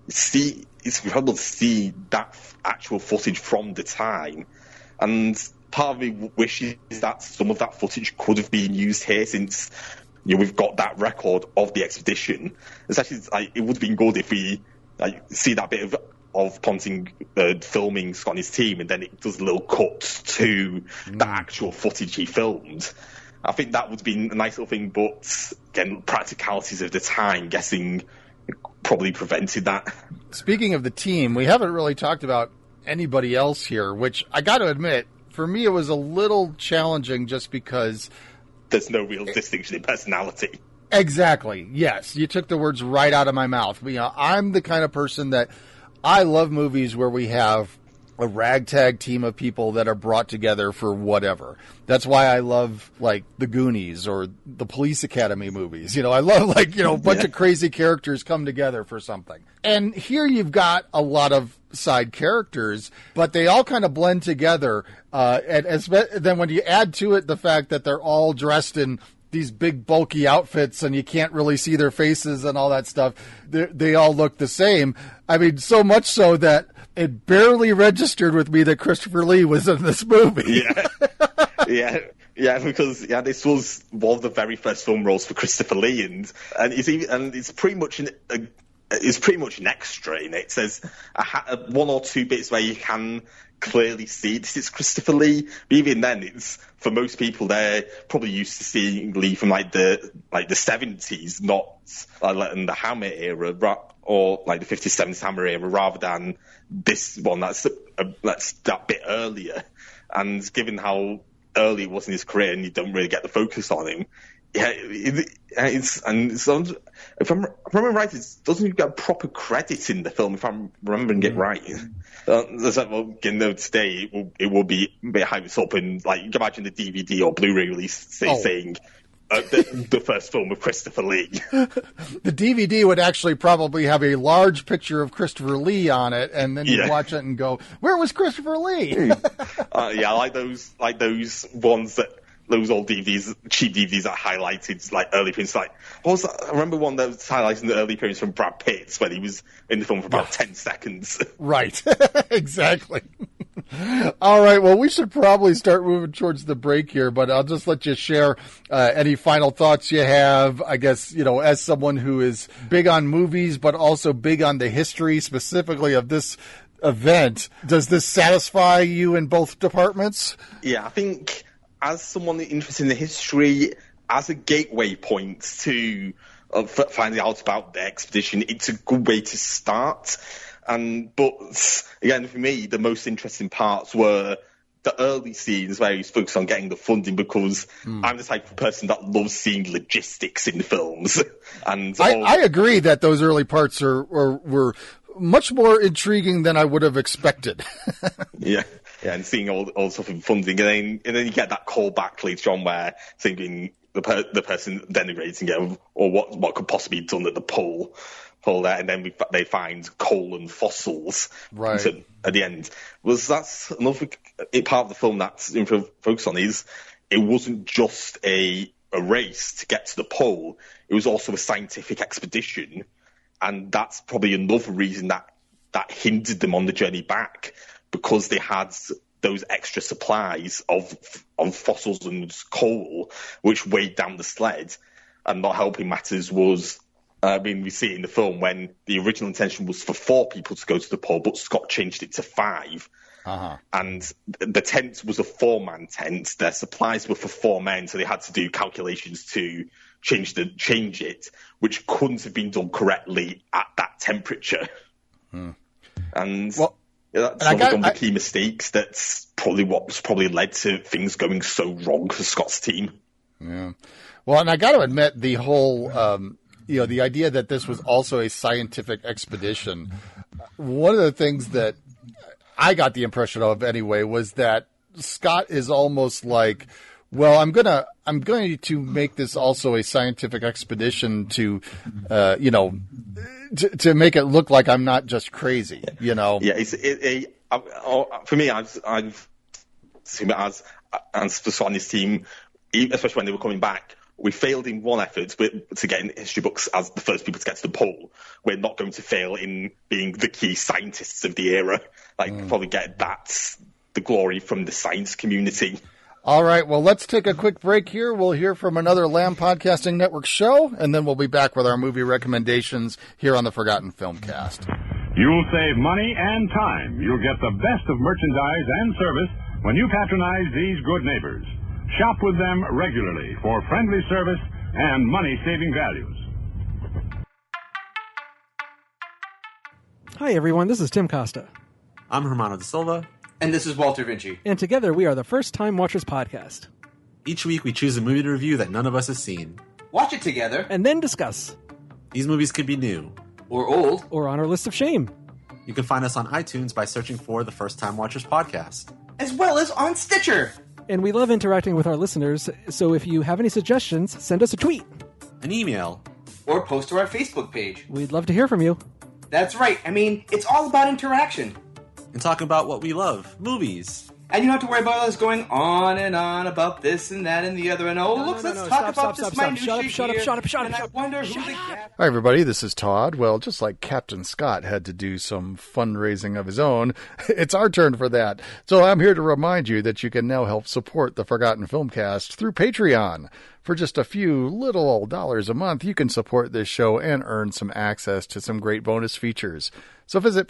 Speaker 1: it's incredible to see that actual footage from the time. And part of me wishes that some of that footage could have been used here, since we've got that record of the expedition. It's actually it would have been good if we see that bit of Ponting filming Scott and his team, and then it does little cuts to the actual footage he filmed. I think that would have been a nice little thing, but again, practicalities of the time, guessing, probably prevented that.
Speaker 6: Speaking of the team, we haven't really talked about anybody else here, which I got to admit, for me, it was a little challenging just because
Speaker 1: there's no real distinction in personality.
Speaker 6: Exactly. Yes. You took the words right out of my mouth. You know, I'm the kind of person that I love movies where we have a ragtag team of people that are brought together for whatever. That's why I love, like, the Goonies or the Police Academy movies. You know, I love, like, you know, a bunch of crazy characters come together for something. And here you've got a lot of side characters, but they all kind of blend together. And then when you add to it the fact that they're all dressed in these big bulky outfits and you can't really see their faces and all that stuff, they all look the same. I mean, so much so that it barely registered with me that Christopher Lee was in this movie.
Speaker 1: Yeah, because this was one of the very first film roles for Christopher Lee, and it's pretty much an extra in it. It says one or two bits where you can clearly see this is Christopher Lee. But even then, it's, for most people, they're probably used to seeing Lee from like the 70s, not in the Hammer era, or like the 50s, 70s Hammer era, rather than this one that's that bit earlier. And given how early it was in his career, and you don't really get the focus on him, if I'm remembering right, it doesn't get proper credit in the film, if I'm remembering it right. Today it will be a bit hyped up, and like you can imagine the DVD or Blu-ray release saying the first film of Christopher Lee.
Speaker 6: The DVD would actually probably have a large picture of Christopher Lee on it, and then you watch it and go, "Where was Christopher Lee?"
Speaker 1: I like those ones that. Those old DVDs, cheap DVDs that highlighted like early appearances. Like, what was that? I remember one that was highlighting the early appearance from Brad Pitt when he was in the film for about 10 seconds.
Speaker 6: Right, exactly. All right, well, we should probably start moving towards the break here, but I'll just let you share any final thoughts you have. I guess, you know, as someone who is big on movies, but also big on the history specifically of this event, does this satisfy you in both departments?
Speaker 1: Yeah, I think, as someone interested in the history, as a gateway point to finding out about the expedition, it's a good way to start. But again, for me, the most interesting parts were the early scenes where he's focused on getting the funding, because I'm the type of person that loves seeing logistics in films. And
Speaker 6: I agree that those early parts were much more intriguing than I would have expected.
Speaker 1: Yeah, and seeing all stuff in funding, and then you get that call back later on where thinking the person denigrating it, or what could possibly be done at the pole there, and then they find coal and fossils
Speaker 6: right
Speaker 1: at the end. That's another part of the film that's focused on is it wasn't just a race to get to the pole; it was also a scientific expedition. And that's probably another reason that hindered them on the journey back, because they had those extra supplies of fossils and coal, which weighed down the sled. And not helping matters was, we see it in the film when the original intention was for 4 people to go to the pole, but Scott changed it to 5.
Speaker 6: Uh-huh.
Speaker 1: And the tent was a 4-man tent. Their supplies were for 4 men, so they had to do calculations to change it, which couldn't have been done correctly at that temperature. And that's one of the key mistakes. That's probably what was led to things going so wrong for Scott's team.
Speaker 6: Yeah. Well, and I got to admit, the whole, the idea that this was also a scientific expedition, one of the things that I got the impression of anyway was that Scott is almost like, well, I'm going to make this also a scientific expedition to, to make it look like I'm not just crazy, you know.
Speaker 1: Yeah, for me, I've seen it as for on his team, especially when they were coming back. We failed in one effort to get in history books as the first people to get to the pole. We're not going to fail in being the key scientists of the era. Probably get the glory from the science community.
Speaker 6: All right, well, let's take a quick break here. We'll hear from another Lamb Podcasting Network show, and then we'll be back with our movie recommendations here on the Forgotten Filmcast.
Speaker 3: You'll save money and time. You'll get the best of merchandise and service when you patronize these good neighbors. Shop with them regularly for friendly service and money-saving values.
Speaker 4: Hi, everyone. This is Tim Costa.
Speaker 22: I'm Hermano da Silva.
Speaker 23: And this is Walter Vinci.
Speaker 4: And together we are the First Time Watchers podcast.
Speaker 22: Each week we choose a movie to review that none of us has seen.
Speaker 23: Watch it together.
Speaker 4: And then discuss.
Speaker 22: These movies could be new.
Speaker 23: Or old.
Speaker 4: Or on our list of shame.
Speaker 22: You can find us on iTunes by searching for the First Time Watchers podcast.
Speaker 23: As well as on Stitcher.
Speaker 4: And we love interacting with our listeners, so if you have any suggestions, send us a tweet.
Speaker 22: An email.
Speaker 23: Or post to our Facebook page.
Speaker 4: We'd love to hear from you.
Speaker 23: That's right. I mean, it's all about interaction.
Speaker 22: And talking about what we love, movies.
Speaker 23: And you don't have to worry about us going on and on about this and that and the other. And let's talk about this minutiae here.
Speaker 4: Shut up.
Speaker 23: I wonder who the...
Speaker 6: Hi, everybody. This is Todd. Well, just like Captain Scott had to do some fundraising of his own, it's our turn for that. So I'm here to remind you that you can now help support the Forgotten Filmcast through Patreon. For just a few little old dollars a month, you can support this show and earn some access to some great bonus features. So visit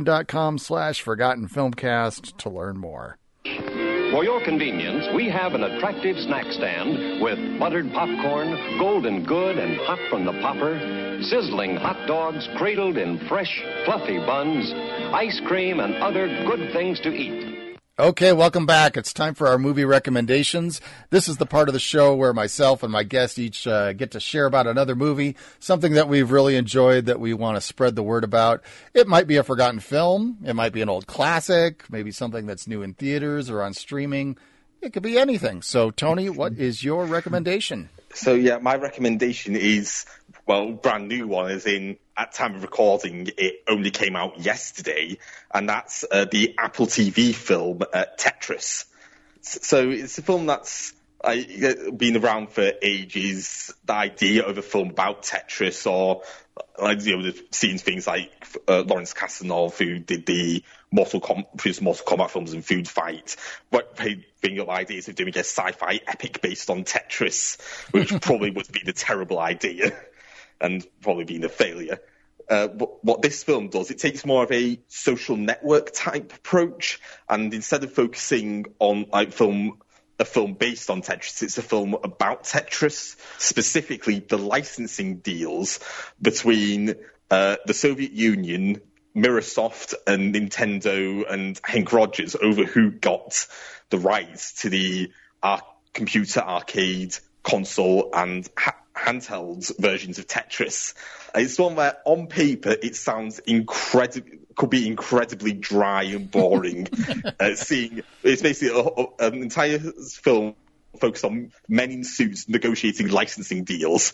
Speaker 6: patreon.com/ForgottenFilmcast to learn more.
Speaker 13: For your convenience, we have an attractive snack stand with buttered popcorn, golden good and hot from the popper, sizzling hot dogs cradled in fresh, fluffy buns, ice cream, and other good things to eat.
Speaker 6: Okay, welcome back. It's time for our movie recommendations. This is the part of the show where myself and my guest each get to share about another movie, something that we've really enjoyed that we want to spread the word about. It might be a forgotten film. It might be an old classic, maybe something that's new in theaters or on streaming. It could be anything. So, Tony, what is your recommendation?
Speaker 1: So, yeah, my recommendation is, well, brand new one, as in, at time of recording, it only came out yesterday, and that's the Apple TV film Tetris. So it's a film that's been around for ages. The idea of a film about Tetris, or seen things like Lawrence Kasdanov, who did the Mortal Kombat films and Food Fight, but bringing up ideas of doing a sci-fi epic based on Tetris, which probably would be the terrible idea. And probably being a failure. What this film does, it takes more of a social network type approach, and instead of focusing on a film based on Tetris, it's a film about Tetris, specifically the licensing deals between the Soviet Union, Microsoft, and Nintendo and Hank Rogers over who got the rights to the computer arcade console and handheld versions of Tetris. It's one where, on paper, it sounds could be incredibly dry and boring. It's basically an entire film focused on men in suits negotiating licensing deals.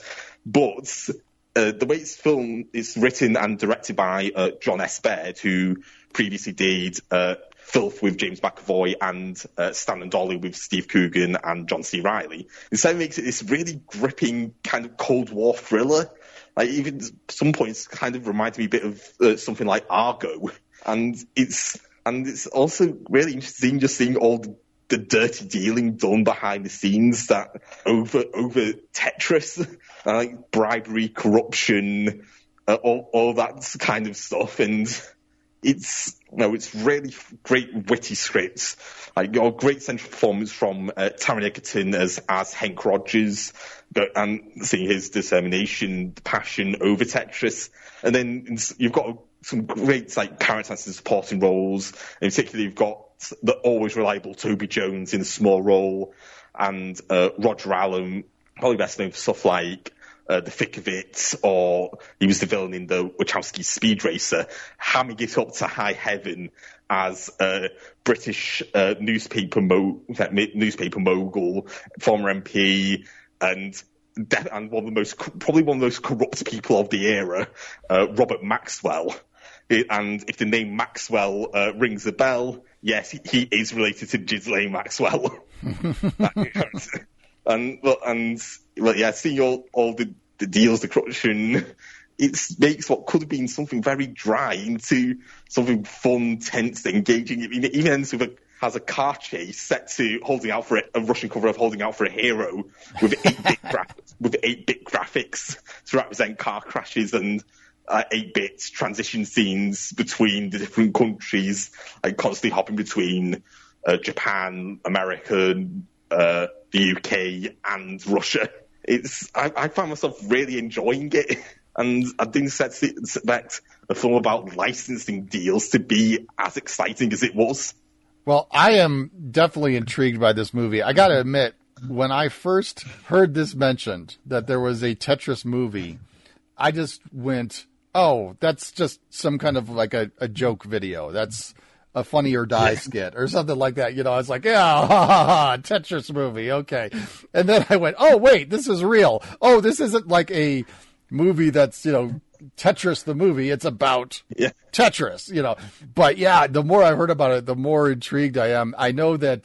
Speaker 1: But the way it's filmed, it's written and directed by John S. Baird, who previously did Filth with James McAvoy and Stan and Dolly with Steve Coogan and John C. Reilly. Instead, it makes it this really gripping kind of Cold War thriller. Like, even at some points, kind of reminds me a bit of something like Argo. And it's also really interesting just seeing all the dirty dealing done behind the scenes that over Tetris, like bribery, corruption, all that kind of stuff. And it's really great witty scripts. Like, got a great central performance from Taron Egerton as Hank Rogers, and seeing his determination, passion over Tetris. And then you've got some great characters and supporting roles. In particular, you've got the always reliable Toby Jones in a small role, and Roger Allam, probably best known for stuff like The Thick of It, or he was the villain in the Wachowski Speed Racer, hamming it up to high heaven as a British newspaper mogul, former MP, and probably one of the most corrupt people of the era, Robert Maxwell. And if the name Maxwell rings a bell, yes, he is related to Ghislaine Maxwell. Seeing all the deals, the corruption, it makes what could have been something very dry into something fun, tense, engaging. It even ends with has a car chase set to holding out for a Russian cover of Holding Out for a Hero with 8-bit graphics to represent car crashes and 8-bit transition scenes between the different countries, like constantly hopping between Japan, America, the UK and Russia. I find myself really enjoying it, and I didn't expect a film about licensing deals to be as exciting as it was.
Speaker 6: Well, I am definitely intrigued by this movie. I got to admit, when I first heard this mentioned, that there was a Tetris movie, I just went, oh, that's just some kind of like a joke video. That's a Funny or Die skit or something like that. I was like, yeah, ha, ha, ha, Tetris movie. Okay. And then I went, oh, wait, this is real. Oh, this isn't like a movie that's, Tetris the movie. It's about Tetris, But yeah, the more I heard about it, the more intrigued I am. I know that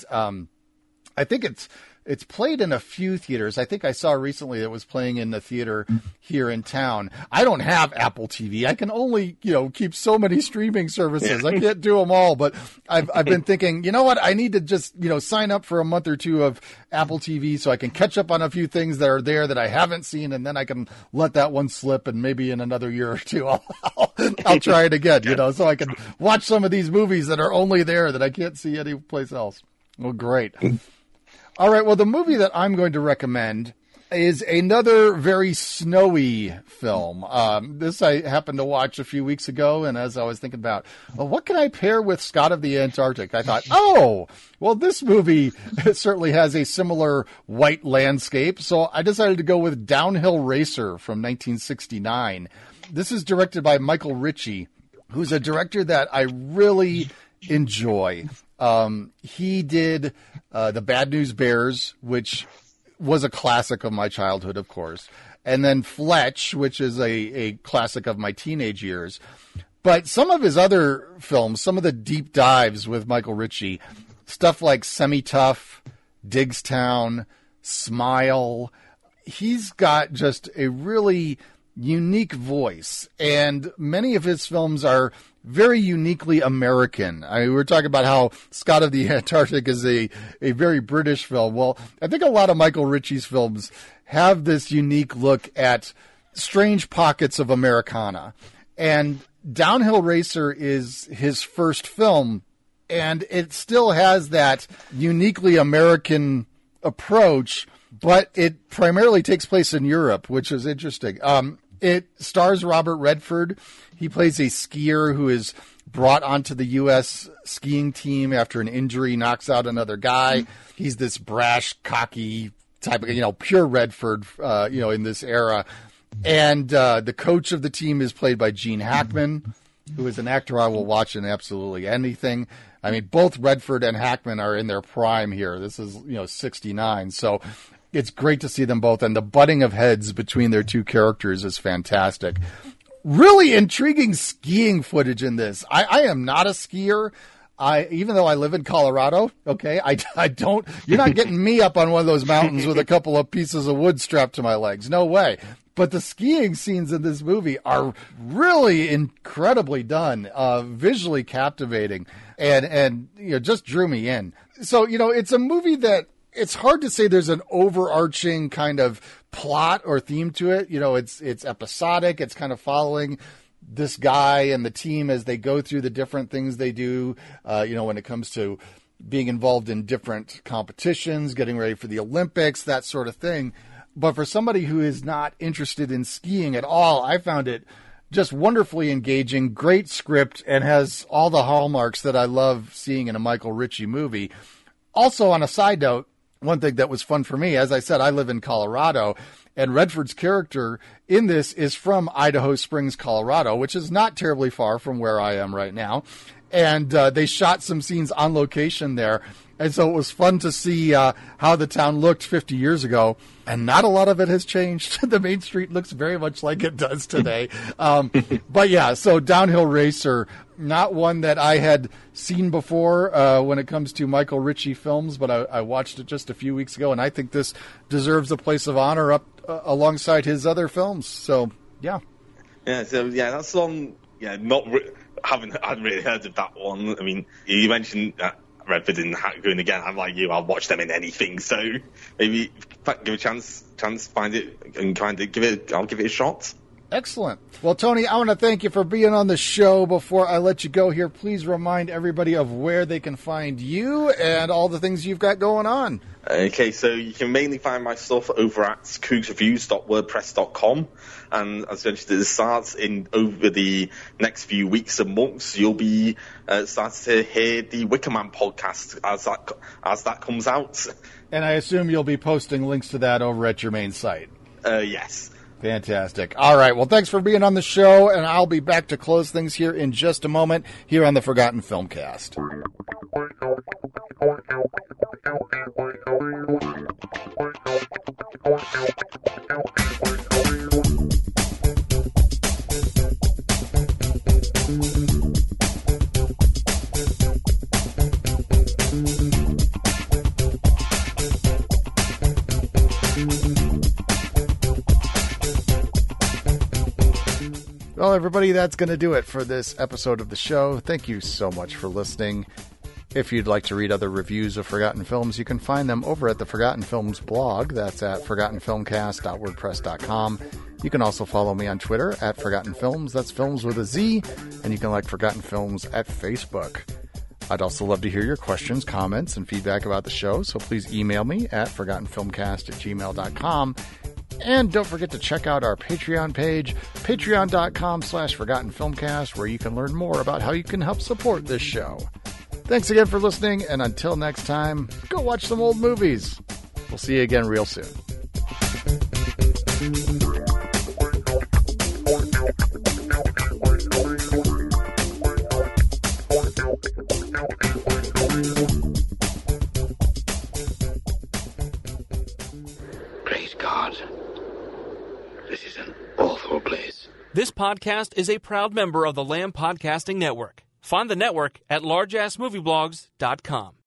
Speaker 6: I think it's played in a few theaters. I think I saw recently it was playing in the theater here in town. I don't have Apple TV. I can only, keep so many streaming services. I can't do them all, but I've been thinking, you know what? I need to just, sign up for a month or two of Apple TV so I can catch up on a few things that are there that I haven't seen, and then I can let that one slip, and maybe in another year or two I'll try it again, so I can watch some of these movies that are only there that I can't see anyplace else. Well, great. All right, well, the movie that I'm going to recommend is another very snowy film. This I happened to watch a few weeks ago, and as I was thinking about, well, what can I pair with Scott of the Antarctic? I thought, oh, well, this movie certainly has a similar white landscape, so I decided to go with Downhill Racer from 1969. This is directed by Michael Ritchie, who's a director that I really enjoy. He did The Bad News Bears, which was a classic of my childhood, of course. And then Fletch, which is a classic of my teenage years. But some of his other films, some of the deep dives with Michael Ritchie, stuff like Semi-Tough, Diggstown, Smile, he's got just a really unique voice. And many of his films are very uniquely American. We were talking about how Scott of the Antarctic is a very British film. Well, I think a lot of Michael Ritchie's films have this unique look at strange pockets of Americana. And Downhill Racer is his first film, and it still has that uniquely American approach, but it primarily takes place in Europe, which is interesting. It stars Robert Redford. He plays a skier who is brought onto the U.S. skiing team after an injury knocks out another guy. He's this brash, cocky type of, pure Redford, in this era. And the coach of the team is played by Gene Hackman, who is an actor I will watch in absolutely anything. I mean, both Redford and Hackman are in their prime here. This is, 69. So it's great to see them both, and the butting of heads between their two characters is fantastic. Really intriguing skiing footage in this. I am not a skier. Even though I live in Colorado, okay, I don't, you're not getting me up on one of those mountains with a couple of pieces of wood strapped to my legs. No way. But the skiing scenes in this movie are really incredibly done, visually captivating, and just drew me in. So, it's a movie that, it's hard to say there's an overarching kind of plot or theme to it. It's episodic. It's kind of following this guy and the team as they go through the different things they do, when it comes to being involved in different competitions, getting ready for the Olympics, that sort of thing. But for somebody who is not interested in skiing at all, I found it just wonderfully engaging, great script, and has all the hallmarks that I love seeing in a Michael Ritchie movie. Also, on a side note, one thing that was fun for me, as I said, I live in Colorado, and Redford's character in this is from Idaho Springs, Colorado, which is not terribly far from where I am right now. And they shot some scenes on location there. And so it was fun to see how the town looked 50 years ago. And not a lot of it has changed. The main street looks very much like it does today. But yeah, so Downhill Racer, not one that I had seen before when it comes to Michael Ritchie films, but I watched it just a few weeks ago, and I think this deserves a place of honor up alongside his other films. So, yeah.
Speaker 1: Yeah, so yeah, that's one, hadn't really heard of that one. I mean, you mentioned Redford and Hackman again. I'm like you, I'll watch them in anything. So maybe give a chance, find it, and kind of I'll give it a shot.
Speaker 6: Excellent. Well, Tony, I want to thank you for being on the show. Before I let you go here, please remind everybody of where they can find you and all the things you've got going on.
Speaker 1: Okay, so you can mainly find my stuff over at cougsreviews.wordpress.com. And as mentioned at the start, over the next few weeks and months, you'll be starting to hear the Wicker Man podcast as that comes out.
Speaker 6: And I assume you'll be posting links to that over at your main site.
Speaker 1: Yes.
Speaker 6: Fantastic. All right. Well, thanks for being on the show, and I'll be back to close things here in just a moment here on the Forgotten Filmcast. Well, everybody, that's going to do it for this episode of the show. Thank you so much for listening. If you'd like to read other reviews of Forgotten Films, you can find them over at the Forgotten Films blog. That's at forgottenfilmcast.wordpress.com. You can also follow me on Twitter at Forgotten Films. That's films with a Z. And you can like Forgotten Films at Facebook. I'd also love to hear your questions, comments, and feedback about the show, so please email me at forgottenfilmcast@gmail.com. And don't forget to check out our Patreon page, patreon.com/ForgottenFilmcast, where you can learn more about how you can help support this show. Thanks again for listening, and until next time, go watch some old movies. We'll see you again real soon.
Speaker 21: Great God. This is an awful place.
Speaker 5: This podcast is a proud member of the Lamb Podcasting Network. Find the network at largeassmovieblogs.com.